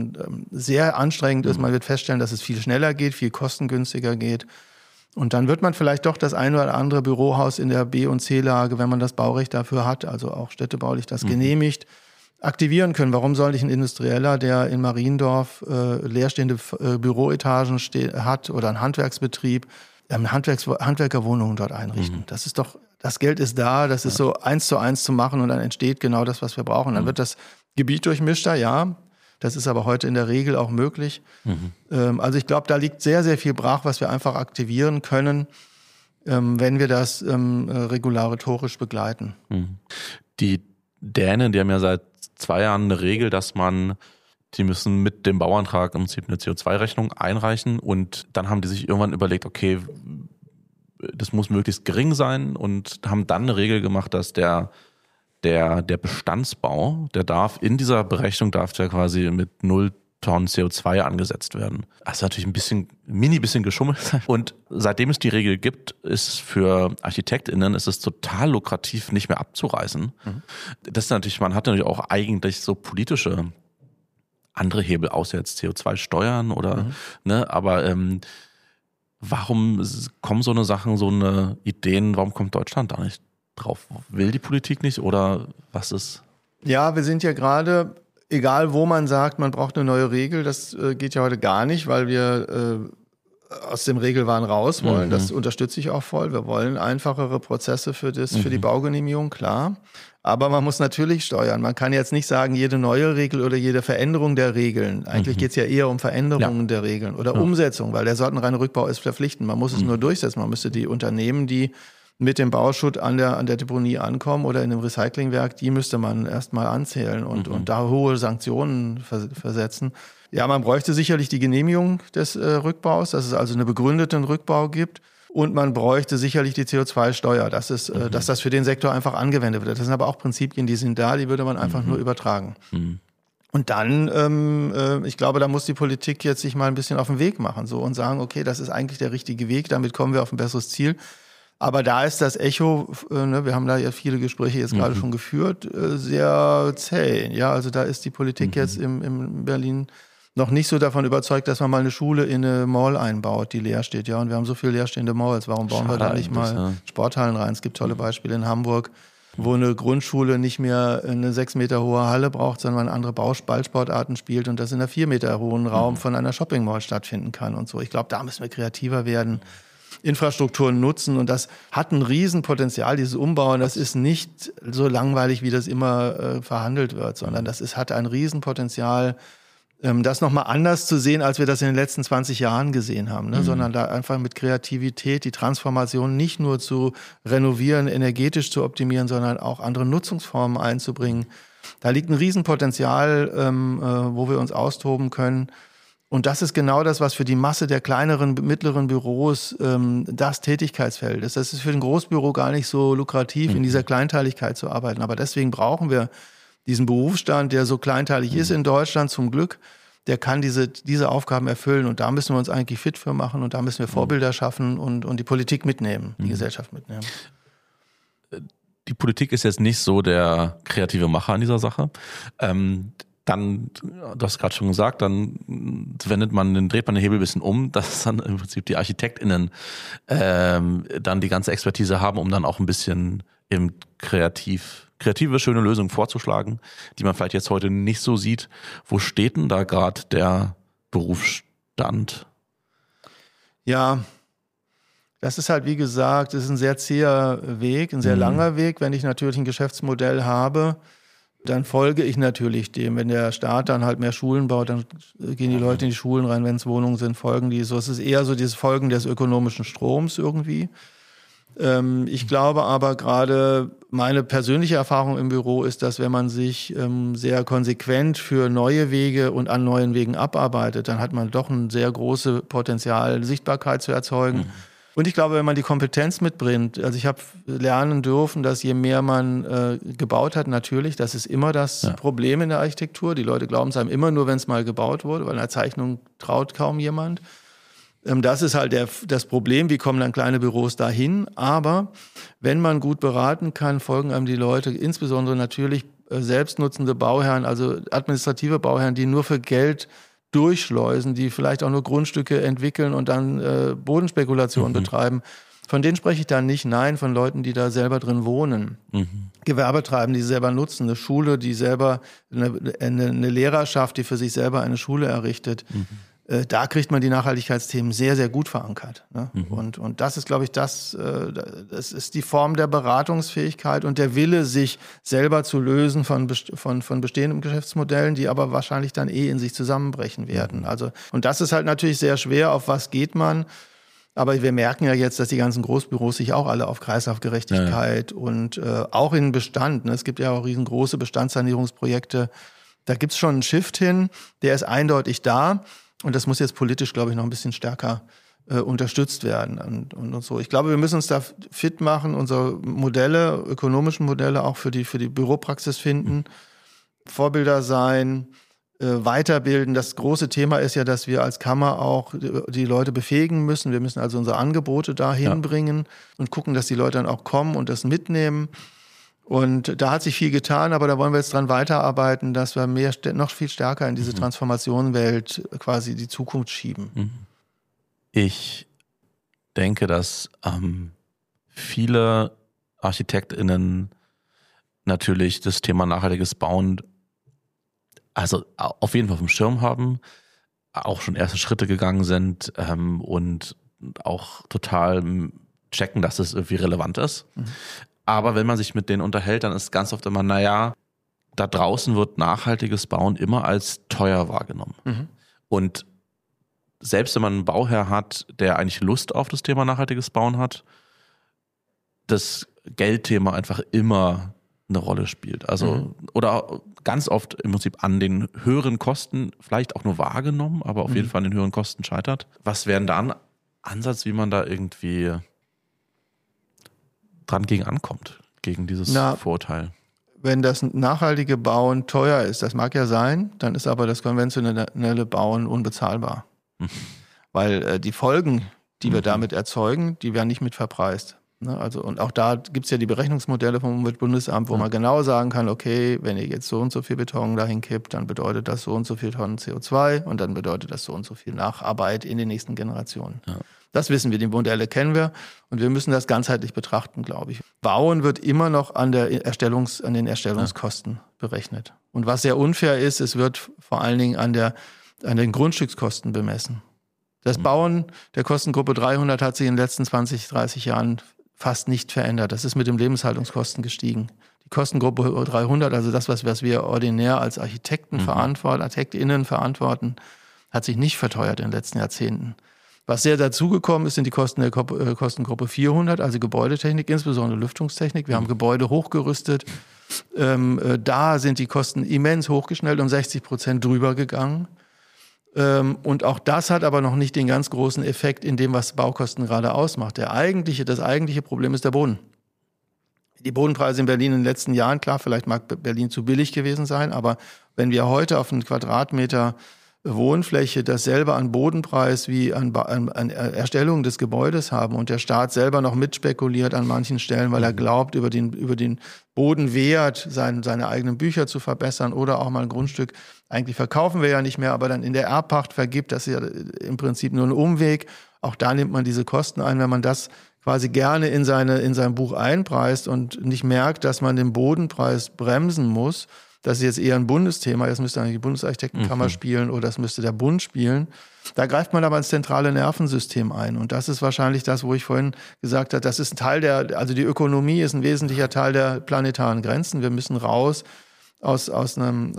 sehr anstrengend ist. Man wird feststellen, dass es viel schneller geht, viel kostengünstiger geht. Und dann wird man vielleicht doch das eine oder andere Bürohaus in der B- und C-Lage, wenn man das Baurecht dafür hat, also auch städtebaulich das genehmigt, aktivieren können. Warum soll nicht ein Industrieller, der in Mariendorf leerstehende Büroetagen hat oder ein Handwerksbetrieb, Handwerkerwohnungen dort einrichten. Das Geld ist da, das ist so 1:1 zu machen und dann entsteht genau das, was wir brauchen. Dann wird das Gebiet durchmischter, ja. Das ist aber heute in der Regel auch möglich. Also ich glaube, da liegt sehr, sehr viel brach, was wir einfach aktivieren können, wenn wir das regulatorisch begleiten. Die Dänen, die haben ja seit 2 Jahren eine Regel, dass die müssen mit dem Bauantrag im Prinzip eine CO2-Rechnung einreichen und dann haben die sich irgendwann überlegt, okay, das muss möglichst gering sein und haben dann eine Regel gemacht, dass der Bestandsbau, in dieser Berechnung darf der quasi mit 0 Tonnen CO2 angesetzt werden. Das ist natürlich ein bisschen geschummelt. Und seitdem es die Regel gibt, ist für ArchitektInnen total lukrativ, nicht mehr abzureißen. Das ist natürlich, man hat natürlich auch eigentlich so politische andere Hebel, außer jetzt CO2-Steuern oder, aber warum kommen so eine Sachen, so eine Ideen, warum kommt Deutschland da nicht drauf? Will die Politik nicht oder was ist? Ja, wir sind ja gerade, egal wo man sagt, man braucht eine neue Regel, das geht ja heute gar nicht, weil wir aus dem Regelwahn raus wollen. Das unterstütze ich auch voll. Wir wollen einfachere Prozesse für die Baugenehmigung, klar. Aber man muss natürlich steuern. Man kann jetzt nicht sagen, jede neue Regel oder jede Veränderung der Regeln. Eigentlich geht es ja eher um Veränderungen der Regeln oder Umsetzung, weil der sortenreine Rückbau ist verpflichtend. Man muss es nur durchsetzen. Man müsste die Unternehmen, die mit dem Bauschutt an der Deponie ankommen oder in einem Recyclingwerk, die müsste man erstmal anzählen und da hohe Sanktionen versetzen. Ja, man bräuchte sicherlich die Genehmigung des Rückbaus, dass es also einen begründeten Rückbau gibt. Und man bräuchte sicherlich die CO2-Steuer, dass das für den Sektor einfach angewendet wird. Das sind aber auch Prinzipien, die sind da, die würde man einfach nur übertragen. Und dann, ich glaube, da muss die Politik jetzt sich mal ein bisschen auf den Weg machen und sagen, okay, das ist eigentlich der richtige Weg, damit kommen wir auf ein besseres Ziel. Aber da ist das Echo, wir haben da ja viele Gespräche jetzt gerade schon geführt, sehr zäh. Ja, also da ist die Politik jetzt in Berlin noch nicht so davon überzeugt, dass man mal eine Schule in eine Mall einbaut, die leer steht. Ja, und wir haben so viele leerstehende Malls. Warum bauen wir da nicht mal Sporthallen rein? Es gibt tolle Beispiele in Hamburg, wo eine Grundschule nicht mehr eine 6 Meter hohe Halle braucht, sondern andere Ballsportarten spielt und das in einer 4 Meter hohen Raum von einer Shopping-Mall stattfinden kann und so. Ich glaube, da müssen wir kreativer werden. Infrastrukturen nutzen und das hat ein Riesenpotenzial, dieses Umbauen. Das ist nicht so langweilig, wie das immer verhandelt wird, sondern das hat ein Riesenpotenzial, das nochmal anders zu sehen, als wir das in den letzten 20 Jahren gesehen haben, ne? Sondern da einfach mit Kreativität die Transformation nicht nur zu renovieren, energetisch zu optimieren, sondern auch andere Nutzungsformen einzubringen. Da liegt ein Riesenpotenzial, wo wir uns austoben können. Und das ist genau das, was für die Masse der kleineren, mittleren Büros das Tätigkeitsfeld ist. Das ist für ein Großbüro gar nicht so lukrativ, in dieser Kleinteiligkeit zu arbeiten. Aber deswegen brauchen wir diesen Berufsstand, der so kleinteilig ist in Deutschland, zum Glück, der kann diese Aufgaben erfüllen. Und da müssen wir uns eigentlich fit für machen und da müssen wir Vorbilder schaffen und die Politik mitnehmen, die Gesellschaft mitnehmen. Die Politik ist jetzt nicht so der kreative Macher an dieser Sache. Dann, du hast gerade schon gesagt, dann dreht man den Hebel ein bisschen um, dass dann im Prinzip die ArchitektInnen dann die ganze Expertise haben, um dann auch ein bisschen eben kreative, schöne Lösungen vorzuschlagen, die man vielleicht jetzt heute nicht so sieht. Wo steht denn da gerade der Berufsstand? Ja, das ist halt, wie gesagt, das ist ein sehr zäher Weg, ein sehr langer Weg. Wenn ich natürlich ein Geschäftsmodell habe, dann folge ich natürlich dem. Wenn der Staat dann halt mehr Schulen baut, dann gehen die Leute in die Schulen rein. Wenn es Wohnungen sind, folgen die. So, es ist eher so dieses Folgen des ökonomischen Stroms irgendwie. Ich glaube aber gerade, meine persönliche Erfahrung im Büro ist, dass wenn man sich sehr konsequent für neue Wege und an neuen Wegen abarbeitet, dann hat man doch ein sehr großes Potenzial, Sichtbarkeit zu erzeugen. Und ich glaube, wenn man die Kompetenz mitbringt, also ich habe lernen dürfen, dass je mehr man gebaut hat, natürlich, das ist immer das Problem in der Architektur. Die Leute glauben es einem immer nur, wenn es mal gebaut wurde, weil einer Zeichnung traut kaum jemand. Das ist halt das Problem, wie kommen dann kleine Büros dahin. Aber wenn man gut beraten kann, folgen einem die Leute, insbesondere natürlich selbstnutzende Bauherren, also administrative Bauherren, die nur für Geld durchschleusen, die vielleicht auch nur Grundstücke entwickeln und dann Bodenspekulation betreiben. Von denen spreche ich dann nicht. Nein, von Leuten, die da selber drin wohnen. Gewerbe treiben, die selber nutzen. Eine Schule, die selber, eine Lehrerschaft, die für sich selber eine Schule errichtet. Da kriegt man die Nachhaltigkeitsthemen sehr, sehr gut verankert. Ne? Und das ist, glaube ich, das ist die Form der Beratungsfähigkeit und der Wille, sich selber zu lösen von bestehenden Geschäftsmodellen, die aber wahrscheinlich dann in sich zusammenbrechen werden. Also, und das ist halt natürlich sehr schwer, auf was geht man. Aber wir merken ja jetzt, dass die ganzen Großbüros sich auch alle auf Kreislaufgerechtigkeit und auch in Bestand, ne? Es gibt ja auch riesengroße Bestandssanierungsprojekte, da gibt es schon einen Shift hin, der ist eindeutig da. Und das muss jetzt politisch, glaube ich, noch ein bisschen stärker unterstützt werden und so. Ich glaube, wir müssen uns da fit machen, unsere Modelle, ökonomischen Modelle auch für die Büropraxis finden, Vorbilder sein, weiterbilden. Das große Thema ist ja, dass wir als Kammer auch die Leute befähigen müssen. Wir müssen also unsere Angebote dahin bringen und gucken, dass die Leute dann auch kommen und das mitnehmen. Und da hat sich viel getan, aber da wollen wir jetzt dran weiterarbeiten, dass wir noch viel stärker in diese Transformationswelt quasi die Zukunft schieben. Ich denke, dass viele ArchitektInnen natürlich das Thema nachhaltiges Bauen also auf jeden Fall auf dem Schirm haben, auch schon erste Schritte gegangen sind und auch total checken, dass es irgendwie relevant ist. Aber wenn man sich mit denen unterhält, dann ist ganz oft immer, da draußen wird nachhaltiges Bauen immer als teuer wahrgenommen. Und selbst wenn man einen Bauherr hat, der eigentlich Lust auf das Thema nachhaltiges Bauen hat, das Geldthema einfach immer eine Rolle spielt. Also, oder ganz oft im Prinzip an den höheren Kosten, vielleicht auch nur wahrgenommen, aber auf jeden Fall an den höheren Kosten scheitert. Was wäre denn da ein Ansatz, wie man da irgendwie dran gegen ankommt, gegen dieses Vorurteil? Wenn das nachhaltige Bauen teuer ist, das mag ja sein, dann ist aber das konventionelle Bauen unbezahlbar. Weil die Folgen, die wir damit erzeugen, die werden nicht mit verpreist. Ne? Also, und auch da gibt es ja die Berechnungsmodelle vom Umweltbundesamt, wo man genau sagen kann, okay, wenn ihr jetzt so und so viel Beton dahin kippt, dann bedeutet das so und so viel Tonnen CO2 und dann bedeutet das so und so viel Nacharbeit in den nächsten Generationen. Ja. Das wissen wir, die Modelle kennen wir und wir müssen das ganzheitlich betrachten, glaube ich. Bauen wird immer noch an den Erstellungskosten berechnet. Und was sehr unfair ist, es wird vor allen Dingen an den Grundstückskosten bemessen. Das Bauen der Kostengruppe 300 hat sich in den letzten 20, 30 Jahren fast nicht verändert. Das ist mit den Lebenshaltungskosten gestiegen. Die Kostengruppe 300, also das, was wir ordinär als ArchitektInnen verantworten, hat sich nicht verteuert in den letzten Jahrzehnten. Was sehr dazugekommen ist, sind die Kosten der Kostengruppe 400, also Gebäudetechnik, insbesondere Lüftungstechnik. Wir haben Gebäude hochgerüstet. Da sind die Kosten immens hochgeschnellt, um 60% drüber gegangen. Und auch das hat aber noch nicht den ganz großen Effekt in dem, was Baukosten gerade ausmacht. Das eigentliche Problem ist der Boden. Die Bodenpreise in Berlin in den letzten Jahren, klar, vielleicht mag Berlin zu billig gewesen sein, aber wenn wir heute auf einen Quadratmeter Wohnfläche dasselbe an Bodenpreis wie an Erstellung des Gebäudes haben und der Staat selber noch mitspekuliert an manchen Stellen, weil er glaubt, über den Bodenwert seine eigenen Bücher zu verbessern oder auch mal ein Grundstück, eigentlich verkaufen wir ja nicht mehr, aber dann in der Erbpacht vergibt, das ist ja im Prinzip nur ein Umweg. Auch da nimmt man diese Kosten ein, wenn man das quasi gerne in sein Buch einpreist und nicht merkt, dass man den Bodenpreis bremsen muss. Das ist jetzt eher ein Bundesthema, jetzt müsste eigentlich die Bundesarchitektenkammer spielen oder das müsste der Bund spielen. Da greift man aber ins zentrale Nervensystem ein. Und das ist wahrscheinlich das, wo ich vorhin gesagt habe, das ist ein Teil also die Ökonomie ist ein wesentlicher Teil der planetaren Grenzen. Wir müssen raus aus einem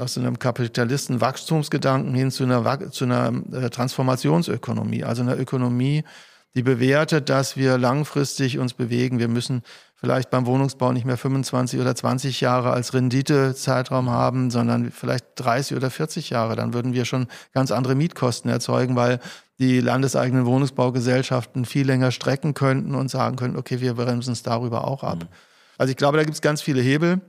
Kapitalisten-Wachstumsgedanken hin zu einer Transformationsökonomie, also einer Ökonomie, die bewertet, dass wir langfristig uns bewegen. Wir müssen vielleicht beim Wohnungsbau nicht mehr 25 oder 20 Jahre als Renditezeitraum haben, sondern vielleicht 30 oder 40 Jahre. Dann würden wir schon ganz andere Mietkosten erzeugen, weil die landeseigenen Wohnungsbaugesellschaften viel länger strecken könnten und sagen könnten, okay, wir bremsen es darüber auch ab. Also ich glaube, da gibt es ganz viele Hebel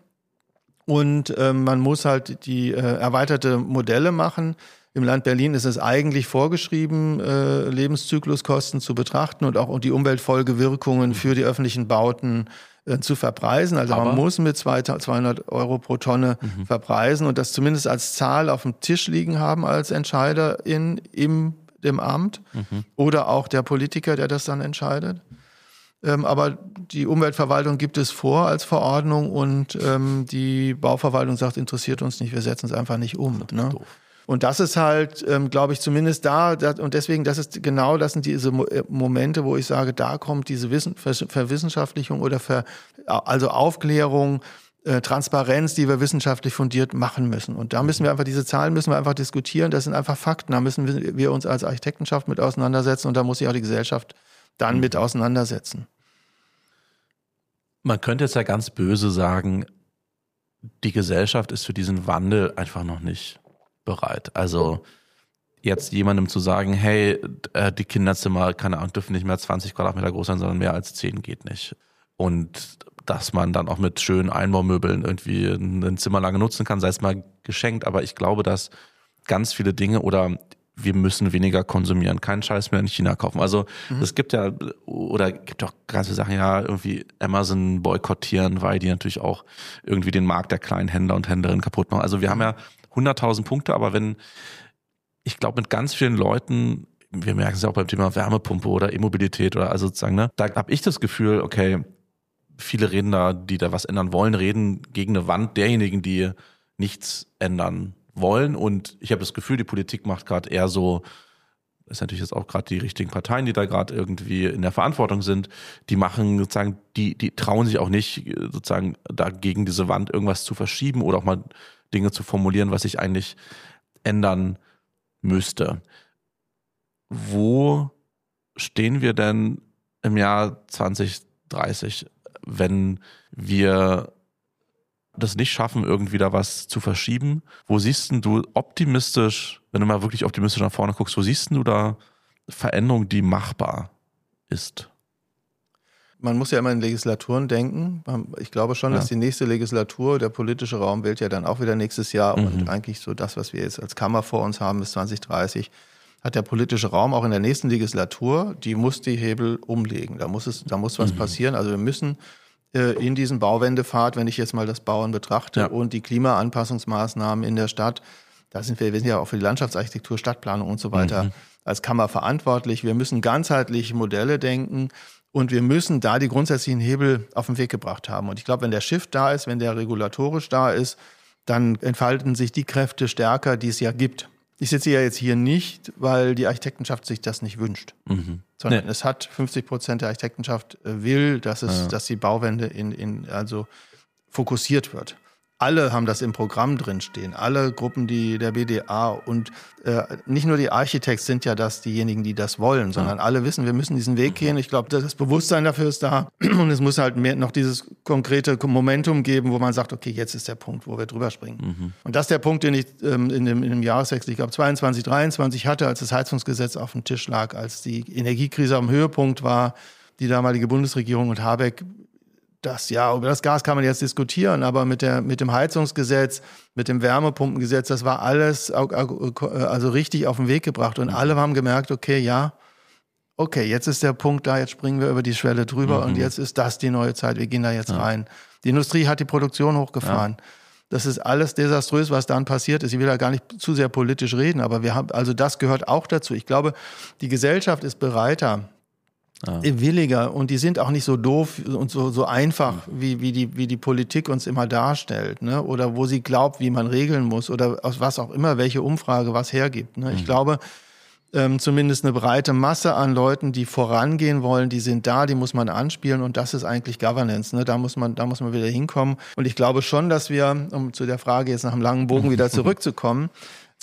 und man muss halt die erweiterte Modelle machen. Im Land Berlin ist es eigentlich vorgeschrieben, Lebenszykluskosten zu betrachten und auch die Umweltfolgewirkungen für die öffentlichen Bauten zu verpreisen. Also man muss mit 200 Euro pro Tonne verpreisen und das zumindest als Zahl auf dem Tisch liegen haben als Entscheider im Amt oder auch der Politiker, der das dann entscheidet. Aber die Umweltverwaltung gibt es vor als Verordnung und die Bauverwaltung sagt, interessiert uns nicht, wir setzen es einfach nicht um. Ne? Und das ist halt, glaube ich, zumindest und deswegen, das sind diese Momente, wo ich sage, da kommt diese Verwissenschaftlichung oder also Aufklärung, Transparenz, die wir wissenschaftlich fundiert machen müssen. Und da müssen wir einfach, diese Zahlen müssen wir einfach diskutieren, das sind einfach Fakten, da müssen wir uns als Architektenschaft mit auseinandersetzen und da muss sich auch die Gesellschaft dann mit auseinandersetzen. Man könnte jetzt ja ganz böse sagen, die Gesellschaft ist für diesen Wandel einfach noch nicht bereit. Also jetzt jemandem zu sagen, hey, die Kinderzimmer, keine Ahnung, dürfen nicht mehr 20 Quadratmeter groß sein, sondern mehr als 10 geht nicht. Und dass man dann auch mit schönen Einbaumöbeln irgendwie ein Zimmer lange nutzen kann, sei es mal geschenkt. Aber ich glaube, dass ganz viele Dinge oder wir müssen weniger konsumieren, keinen Scheiß mehr in China kaufen. Also es gibt ja, oder gibt auch ganze Sachen, ja, irgendwie Amazon boykottieren, weil die natürlich auch irgendwie den Markt der kleinen Händler und Händlerinnen kaputt machen. Also wir haben ja 100.000 Punkte, aber ich glaube mit ganz vielen Leuten, wir merken es ja auch beim Thema Wärmepumpe oder E-Mobilität oder also sozusagen, ne, da habe ich das Gefühl, okay, viele Redner, die da was ändern wollen, reden gegen eine Wand derjenigen, die nichts ändern wollen. Und ich habe das Gefühl, die Politik macht gerade eher so, das ist natürlich jetzt auch gerade die richtigen Parteien, die da gerade irgendwie in der Verantwortung sind, die machen sozusagen, die trauen sich auch nicht sozusagen da gegen diese Wand irgendwas zu verschieben oder auch mal Dinge zu formulieren, was sich eigentlich ändern müsste. Wo stehen wir denn im Jahr 2030, wenn wir das nicht schaffen, irgendwie da was zu verschieben? Wo siehst du optimistisch, wenn du mal wirklich optimistisch nach vorne guckst, wo siehst du da Veränderung, die machbar ist? Man muss ja immer in Legislaturen denken. Ich glaube schon, dass die nächste Legislatur, der politische Raum wählt ja dann auch wieder nächstes Jahr und eigentlich so das, was wir jetzt als Kammer vor uns haben bis 2030, hat der politische Raum auch in der nächsten Legislatur, die muss die Hebel umlegen. Da muss was passieren. Also wir müssen in diesen Bauwendepfad, wenn ich jetzt mal das Bauen betrachte und die Klimaanpassungsmaßnahmen in der Stadt, wir sind ja auch für die Landschaftsarchitektur, Stadtplanung und so weiter als Kammer verantwortlich. Wir müssen ganzheitliche Modelle denken und wir müssen da die grundsätzlichen Hebel auf den Weg gebracht haben. Und ich glaube, wenn der Shift da ist, wenn der regulatorisch da ist, dann entfalten sich die Kräfte stärker, die es ja gibt. Ich sitze ja jetzt hier nicht, weil die Architektenschaft sich das nicht wünscht, sondern es hat 50% der Architektenschaft will, dass die Bauwende also fokussiert wird. Alle haben das im Programm drinstehen, alle Gruppen der BDA und nicht nur die Architects sind ja diejenigen, die das wollen, sondern alle wissen, wir müssen diesen Weg gehen. Ich glaube, das Bewusstsein dafür ist da und es muss halt mehr noch dieses konkrete Momentum geben, wo man sagt, okay, jetzt ist der Punkt, wo wir drüber springen. Und das ist der Punkt, den ich in dem Jahreswechsel, ich glaube 22, 23 hatte, als das Heizungsgesetz auf dem Tisch lag, als die Energiekrise am Höhepunkt war, die damalige Bundesregierung und Habeck, über das Gas kann man jetzt diskutieren, aber mit dem Heizungsgesetz, mit dem Wärmepumpengesetz, das war alles also richtig auf den Weg gebracht und alle haben gemerkt, okay, jetzt ist der Punkt da, jetzt springen wir über die Schwelle drüber und jetzt ist das die neue Zeit, wir gehen da jetzt rein. Die Industrie hat die Produktion hochgefahren. Das ist alles desaströs, was dann passiert ist. Ich will da gar nicht zu sehr politisch reden, aber das gehört auch dazu. Ich glaube, die Gesellschaft ist bereiter, williger und die sind auch nicht so doof und so einfach, wie die Politik uns immer darstellt, ne? Oder wo sie glaubt, wie man regeln muss oder aus was auch immer, welche Umfrage was hergibt. Ne? Ich glaube, zumindest eine breite Masse an Leuten, die vorangehen wollen, die sind da, die muss man anspielen und das ist eigentlich Governance. Ne? Da muss man wieder hinkommen. Und ich glaube schon, dass wir, um zu der Frage jetzt nach einem langen Bogen wieder zurückzukommen,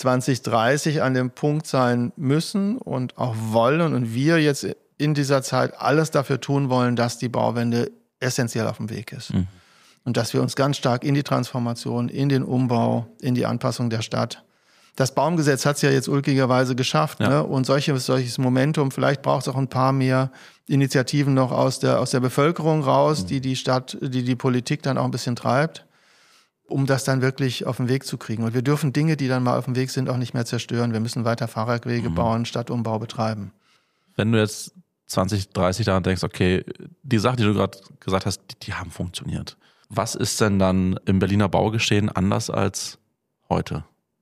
2030 an dem Punkt sein müssen und auch wollen und wir jetzt in dieser Zeit alles dafür tun wollen, dass die Bauwende essentiell auf dem Weg ist. Und dass wir uns ganz stark in die Transformation, in den Umbau, in die Anpassung der Stadt. Das Baumgesetz hat es ja jetzt ulkigerweise geschafft. Ne? Und solches Momentum, vielleicht braucht es auch ein paar mehr Initiativen noch aus der Bevölkerung raus, die Politik dann auch ein bisschen treibt, um das dann wirklich auf den Weg zu kriegen. Und wir dürfen Dinge, die dann mal auf dem Weg sind, auch nicht mehr zerstören. Wir müssen weiter Fahrradwege bauen, Stadtumbau betreiben. Wenn du jetzt 2030 daran denkst, okay, die Sachen, die du gerade gesagt hast, die haben funktioniert. Was ist denn dann im Berliner Baugeschehen anders als heute?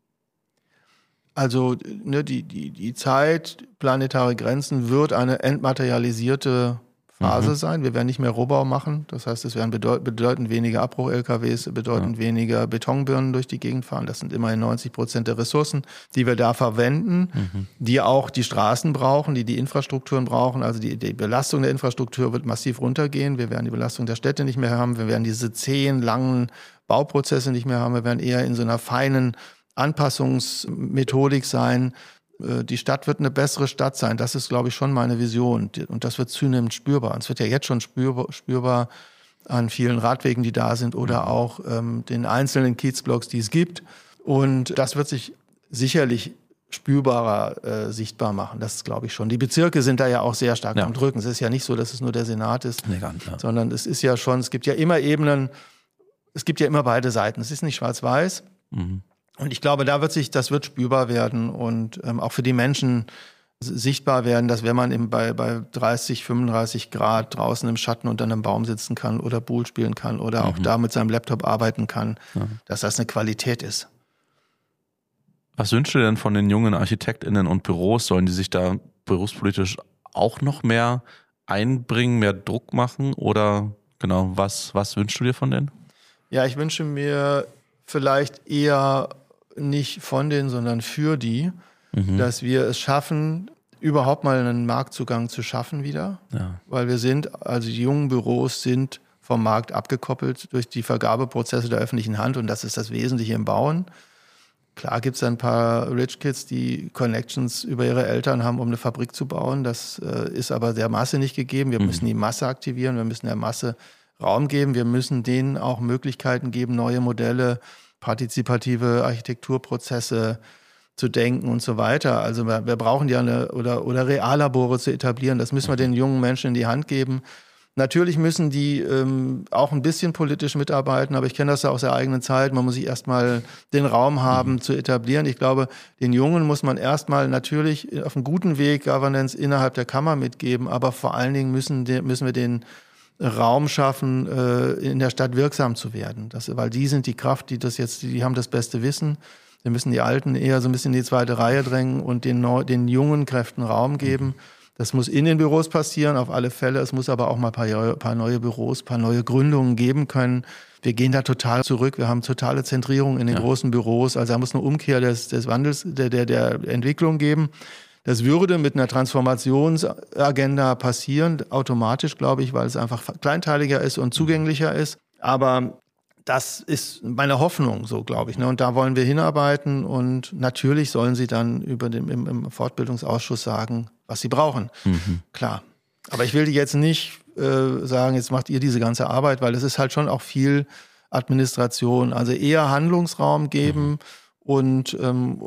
Also die Zeit, planetare Grenzen wird eine entmaterialisierte Phase sein. Wir werden nicht mehr Rohbau machen. Das heißt, es werden bedeutend weniger Abbruch-LKWs, bedeutend weniger Betonbirnen durch die Gegend fahren. Das sind immerhin 90% der Ressourcen, die wir da verwenden, die auch die Straßen brauchen, die Infrastrukturen brauchen. Also die Belastung der Infrastruktur wird massiv runtergehen. Wir werden die Belastung der Städte nicht mehr haben. Wir werden diese zähen, langen Bauprozesse nicht mehr haben. Wir werden eher in so einer feinen Anpassungsmethodik sein. Die Stadt wird eine bessere Stadt sein. Das ist, glaube ich, schon meine Vision. Und das wird zunehmend spürbar. Und es wird ja jetzt schon spürbar an vielen Radwegen, die da sind oder auch den einzelnen Kiezblocks, die es gibt. Und das wird sich sicherlich spürbarer sichtbar machen. Das glaube ich schon. Die Bezirke sind da ja auch sehr stark am Drücken. Es ist ja nicht so, dass es nur der Senat ist, sondern es ist ja schon, es gibt ja immer Ebenen, es gibt ja immer beide Seiten. Es ist nicht schwarz-weiß. Und ich glaube, das wird spürbar werden und auch für die Menschen sichtbar werden, dass wenn man bei 30, 35 Grad draußen im Schatten unter einem Baum sitzen kann oder Pool spielen kann oder auch da mit seinem Laptop arbeiten kann, dass das eine Qualität ist. Was wünschst du denn von den jungen ArchitektInnen und Büros? Sollen die sich da berufspolitisch auch noch mehr einbringen, mehr Druck machen? Oder genau, was wünschst du dir von denen? Ja, ich wünsche mir vielleicht eher nicht von denen, sondern für die, dass wir es schaffen, überhaupt mal einen Marktzugang zu schaffen wieder. Ja. Weil die jungen Büros sind vom Markt abgekoppelt durch die Vergabeprozesse der öffentlichen Hand und das ist das Wesentliche im Bauen. Klar gibt es ein paar Rich Kids, die Connections über ihre Eltern haben, um eine Fabrik zu bauen. Das ist aber der Masse nicht gegeben. Wir müssen die Masse aktivieren, wir müssen der Masse Raum geben, wir müssen denen auch Möglichkeiten geben, neue Modelle, partizipative Architekturprozesse zu denken und so weiter. Also wir brauchen ja oder Reallabore zu etablieren. Das müssen wir den jungen Menschen in die Hand geben. Natürlich müssen die auch ein bisschen politisch mitarbeiten, aber ich kenne das ja aus der eigenen Zeit. Man muss sich erstmal den Raum haben, zu etablieren. Ich glaube, den Jungen muss man erstmal natürlich auf einem guten Weg Governance innerhalb der Kammer mitgeben, aber vor allen Dingen müssen wir den Raum schaffen, in der Stadt wirksam zu werden. Weil die sind die Kraft, die haben das beste Wissen. Wir müssen die Alten eher so ein bisschen in die zweite Reihe drängen und den jungen Kräften Raum geben. Das muss in den Büros passieren, auf alle Fälle. Es muss aber auch mal ein paar neue Büros, ein paar neue Gründungen geben können. Wir gehen da total zurück. Wir haben totale Zentrierung in den großen Büros. Also da muss eine Umkehr des Wandels, der Entwicklung geben. Das würde mit einer Transformationsagenda passieren, automatisch, glaube ich, weil es einfach kleinteiliger ist und zugänglicher ist. Aber das ist meine Hoffnung, so glaube ich. Und da wollen wir hinarbeiten. Und natürlich sollen sie dann im Fortbildungsausschuss sagen, was sie brauchen. Klar. Aber ich will die jetzt nicht sagen, jetzt macht ihr diese ganze Arbeit, weil es ist halt schon auch viel Administration. Also eher Handlungsraum geben und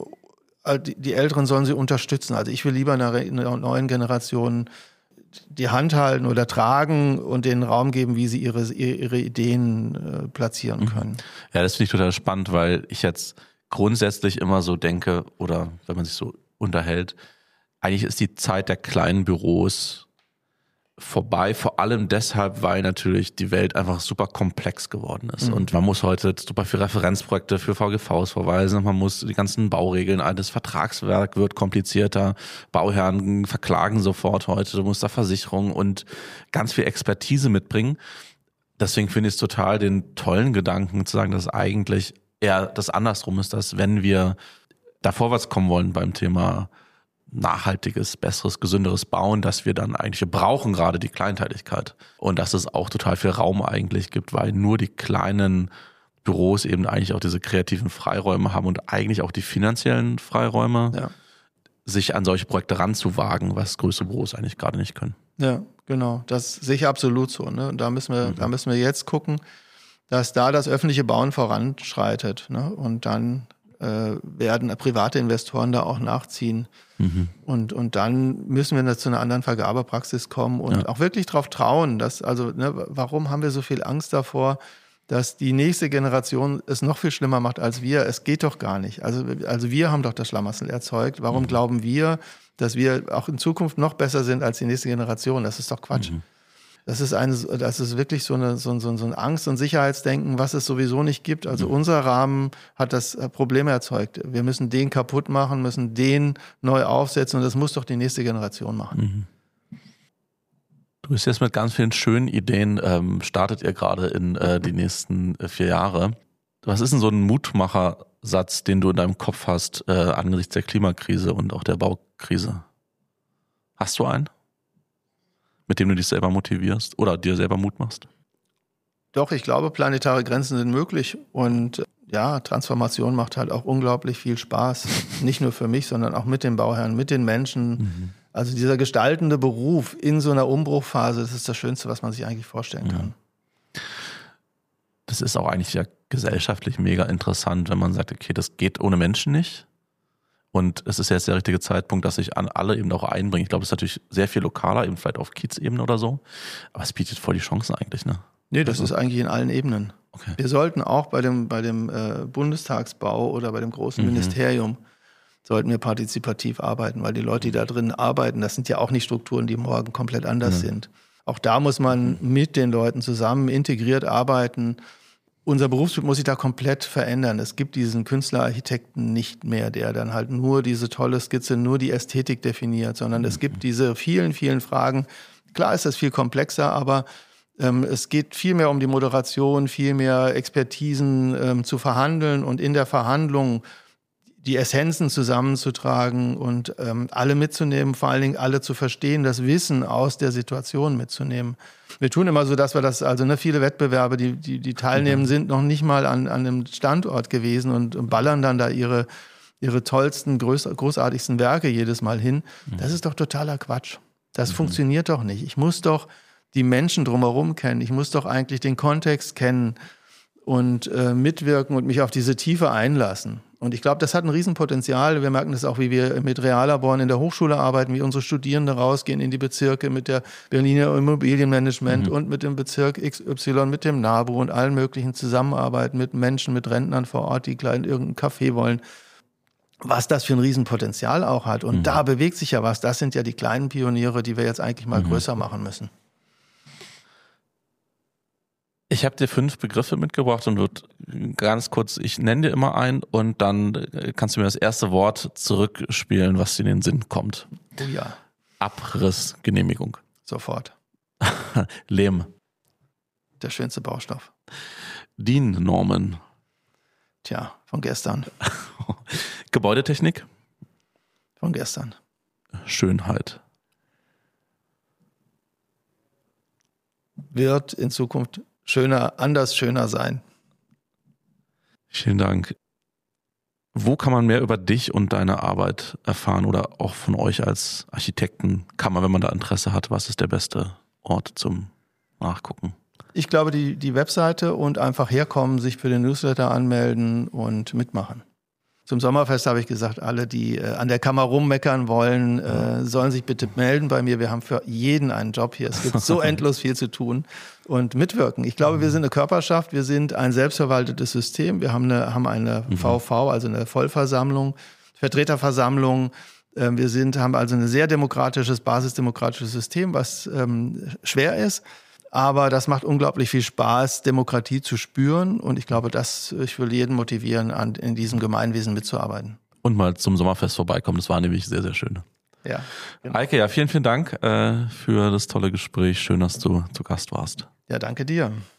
die Älteren sollen sie unterstützen. Also ich will lieber einer neuen Generation die Hand halten oder tragen und denen Raum geben, wie sie ihre Ideen platzieren können. Ja, das finde ich total spannend, weil ich jetzt grundsätzlich immer so denke, oder wenn man sich so unterhält, eigentlich ist die Zeit der kleinen Büros vorbei, vor allem deshalb, weil natürlich die Welt einfach super komplex geworden ist. Und man muss heute super für Referenzprojekte für VGVs verweisen, man muss die ganzen Bauregeln, das Vertragswerk wird komplizierter, Bauherren verklagen sofort heute, du musst da Versicherungen und ganz viel Expertise mitbringen. Deswegen finde ich es total den tollen Gedanken zu sagen, dass eigentlich eher das andersrum ist, dass wenn wir da vorwärts kommen wollen beim Thema nachhaltiges, besseres, gesünderes Bauen, dass wir brauchen gerade die Kleinteiligkeit und dass es auch total viel Raum eigentlich gibt, weil nur die kleinen Büros eben eigentlich auch diese kreativen Freiräume haben und eigentlich auch die finanziellen Freiräume, sich an solche Projekte ranzuwagen, was größere Büros eigentlich gerade nicht können. Ja, genau, das sehe ich absolut so. Ne? Und da müssen wir jetzt gucken, dass da das öffentliche Bauen voranschreitet, ne? Und dann werden private Investoren da auch nachziehen. Und dann müssen wir zu einer anderen Vergabepraxis kommen und auch wirklich darauf trauen, dass, warum haben wir so viel Angst davor, dass die nächste Generation es noch viel schlimmer macht als wir? Es geht doch gar nicht. Also wir haben doch das Schlamassel erzeugt. Warum glauben wir, dass wir auch in Zukunft noch besser sind als die nächste Generation? Das ist doch Quatsch. Das ist wirklich so ein Angst- und Sicherheitsdenken, was es sowieso nicht gibt. Also unser Rahmen hat das Problem erzeugt. Wir müssen den kaputt machen, müssen den neu aufsetzen und das muss doch die nächste Generation machen. Du bist jetzt mit ganz vielen schönen Ideen, startet ihr gerade in die nächsten 4 Jahre. Was ist denn so ein Mutmachersatz, den du in deinem Kopf hast angesichts der Klimakrise und auch der Baukrise? Hast du einen, mit dem du dich selber motivierst oder dir selber Mut machst? Doch, ich glaube, planetare Grenzen sind möglich und ja, Transformation macht halt auch unglaublich viel Spaß. Nicht nur für mich, sondern auch mit den Bauherren, mit den Menschen. Mhm. Also dieser gestaltende Beruf in so einer Umbruchphase, das ist das Schönste, was man sich eigentlich vorstellen kann. Das ist auch eigentlich ja gesellschaftlich mega interessant, wenn man sagt, okay, das geht ohne Menschen nicht. Und es ist jetzt der richtige Zeitpunkt, dass sich alle eben auch einbringen. Ich glaube, es ist natürlich sehr viel lokaler, eben vielleicht auf Kiezebene oder so. Aber es bietet voll die Chancen eigentlich, ne? Nee, das ist eigentlich in allen Ebenen. Okay. Wir sollten auch bei dem Bundestagsbau oder bei dem großen Ministerium sollten wir partizipativ arbeiten, weil die Leute, die da drin arbeiten, das sind ja auch nicht Strukturen, die morgen komplett anders sind. Auch da muss man mit den Leuten zusammen integriert arbeiten. Unser Berufsbild muss sich da komplett verändern. Es gibt diesen Künstlerarchitekten nicht mehr, der dann halt nur diese tolle Skizze, nur die Ästhetik definiert, sondern es gibt diese vielen, vielen Fragen. Klar ist das viel komplexer, aber es geht viel mehr um die Moderation, viel mehr Expertisen zu verhandeln und in der Verhandlung die Essenzen zusammenzutragen und alle mitzunehmen, vor allen Dingen alle zu verstehen, das Wissen aus der Situation mitzunehmen. Wir tun immer so, dass wir das, also viele Wettbewerbe, die teilnehmen, sind noch nicht mal an einem Standort gewesen und ballern dann da ihre tollsten, großartigsten Werke jedes Mal hin. Das ist doch totaler Quatsch. Das funktioniert doch nicht. Ich muss doch die Menschen drumherum kennen. Ich muss doch eigentlich den Kontext kennen und mitwirken und mich auf diese Tiefe einlassen. Und ich glaube, das hat ein Riesenpotenzial. Wir merken das auch, wie wir mit Reallaboren in der Hochschule arbeiten, wie unsere Studierenden rausgehen in die Bezirke mit der Berliner Immobilienmanagement und mit dem Bezirk XY, mit dem NABU und allen möglichen zusammenarbeiten mit Menschen, mit Rentnern vor Ort, die gleich in irgendein Café wollen. Was das für ein Riesenpotenzial auch hat. Und da bewegt sich ja was. Das sind ja die kleinen Pioniere, die wir jetzt eigentlich mal größer machen müssen. Ich habe dir 5 Begriffe mitgebracht und wird ganz kurz, ich nenne dir immer einen und dann kannst du mir das erste Wort zurückspielen, was dir in den Sinn kommt. Oh ja. Abrissgenehmigung. Sofort. Lehm. Der schönste Baustoff. DIN-Normen. Tja, von gestern. Gebäudetechnik. Von gestern. Schönheit. Wird in Zukunft anders schöner sein. Vielen Dank. Wo kann man mehr über dich und deine Arbeit erfahren oder auch von euch als Architektenkammer, wenn man da Interesse hat? Was ist der beste Ort zum Nachgucken? Ich glaube, die Webseite und einfach herkommen, sich für den Newsletter anmelden und mitmachen. Zum Sommerfest habe ich gesagt, alle, die an der Kammer rummeckern wollen, sollen sich bitte melden bei mir. Wir haben für jeden einen Job hier. Es gibt so endlos viel zu tun und mitwirken. Ich glaube, wir sind eine Körperschaft, wir sind ein selbstverwaltetes System. Wir haben eine VV, also eine Vollversammlung, Vertreterversammlung. Wir haben also ein sehr basisdemokratisches System, was schwer ist. Aber das macht unglaublich viel Spaß, Demokratie zu spüren. Und ich glaube, ich will jeden motivieren, in diesem Gemeinwesen mitzuarbeiten. Und mal zum Sommerfest vorbeikommen. Das war nämlich sehr, sehr schön. Ja. Genau. Eike, ja, vielen, vielen Dank für das tolle Gespräch. Schön, dass du zu Gast warst. Ja, danke dir.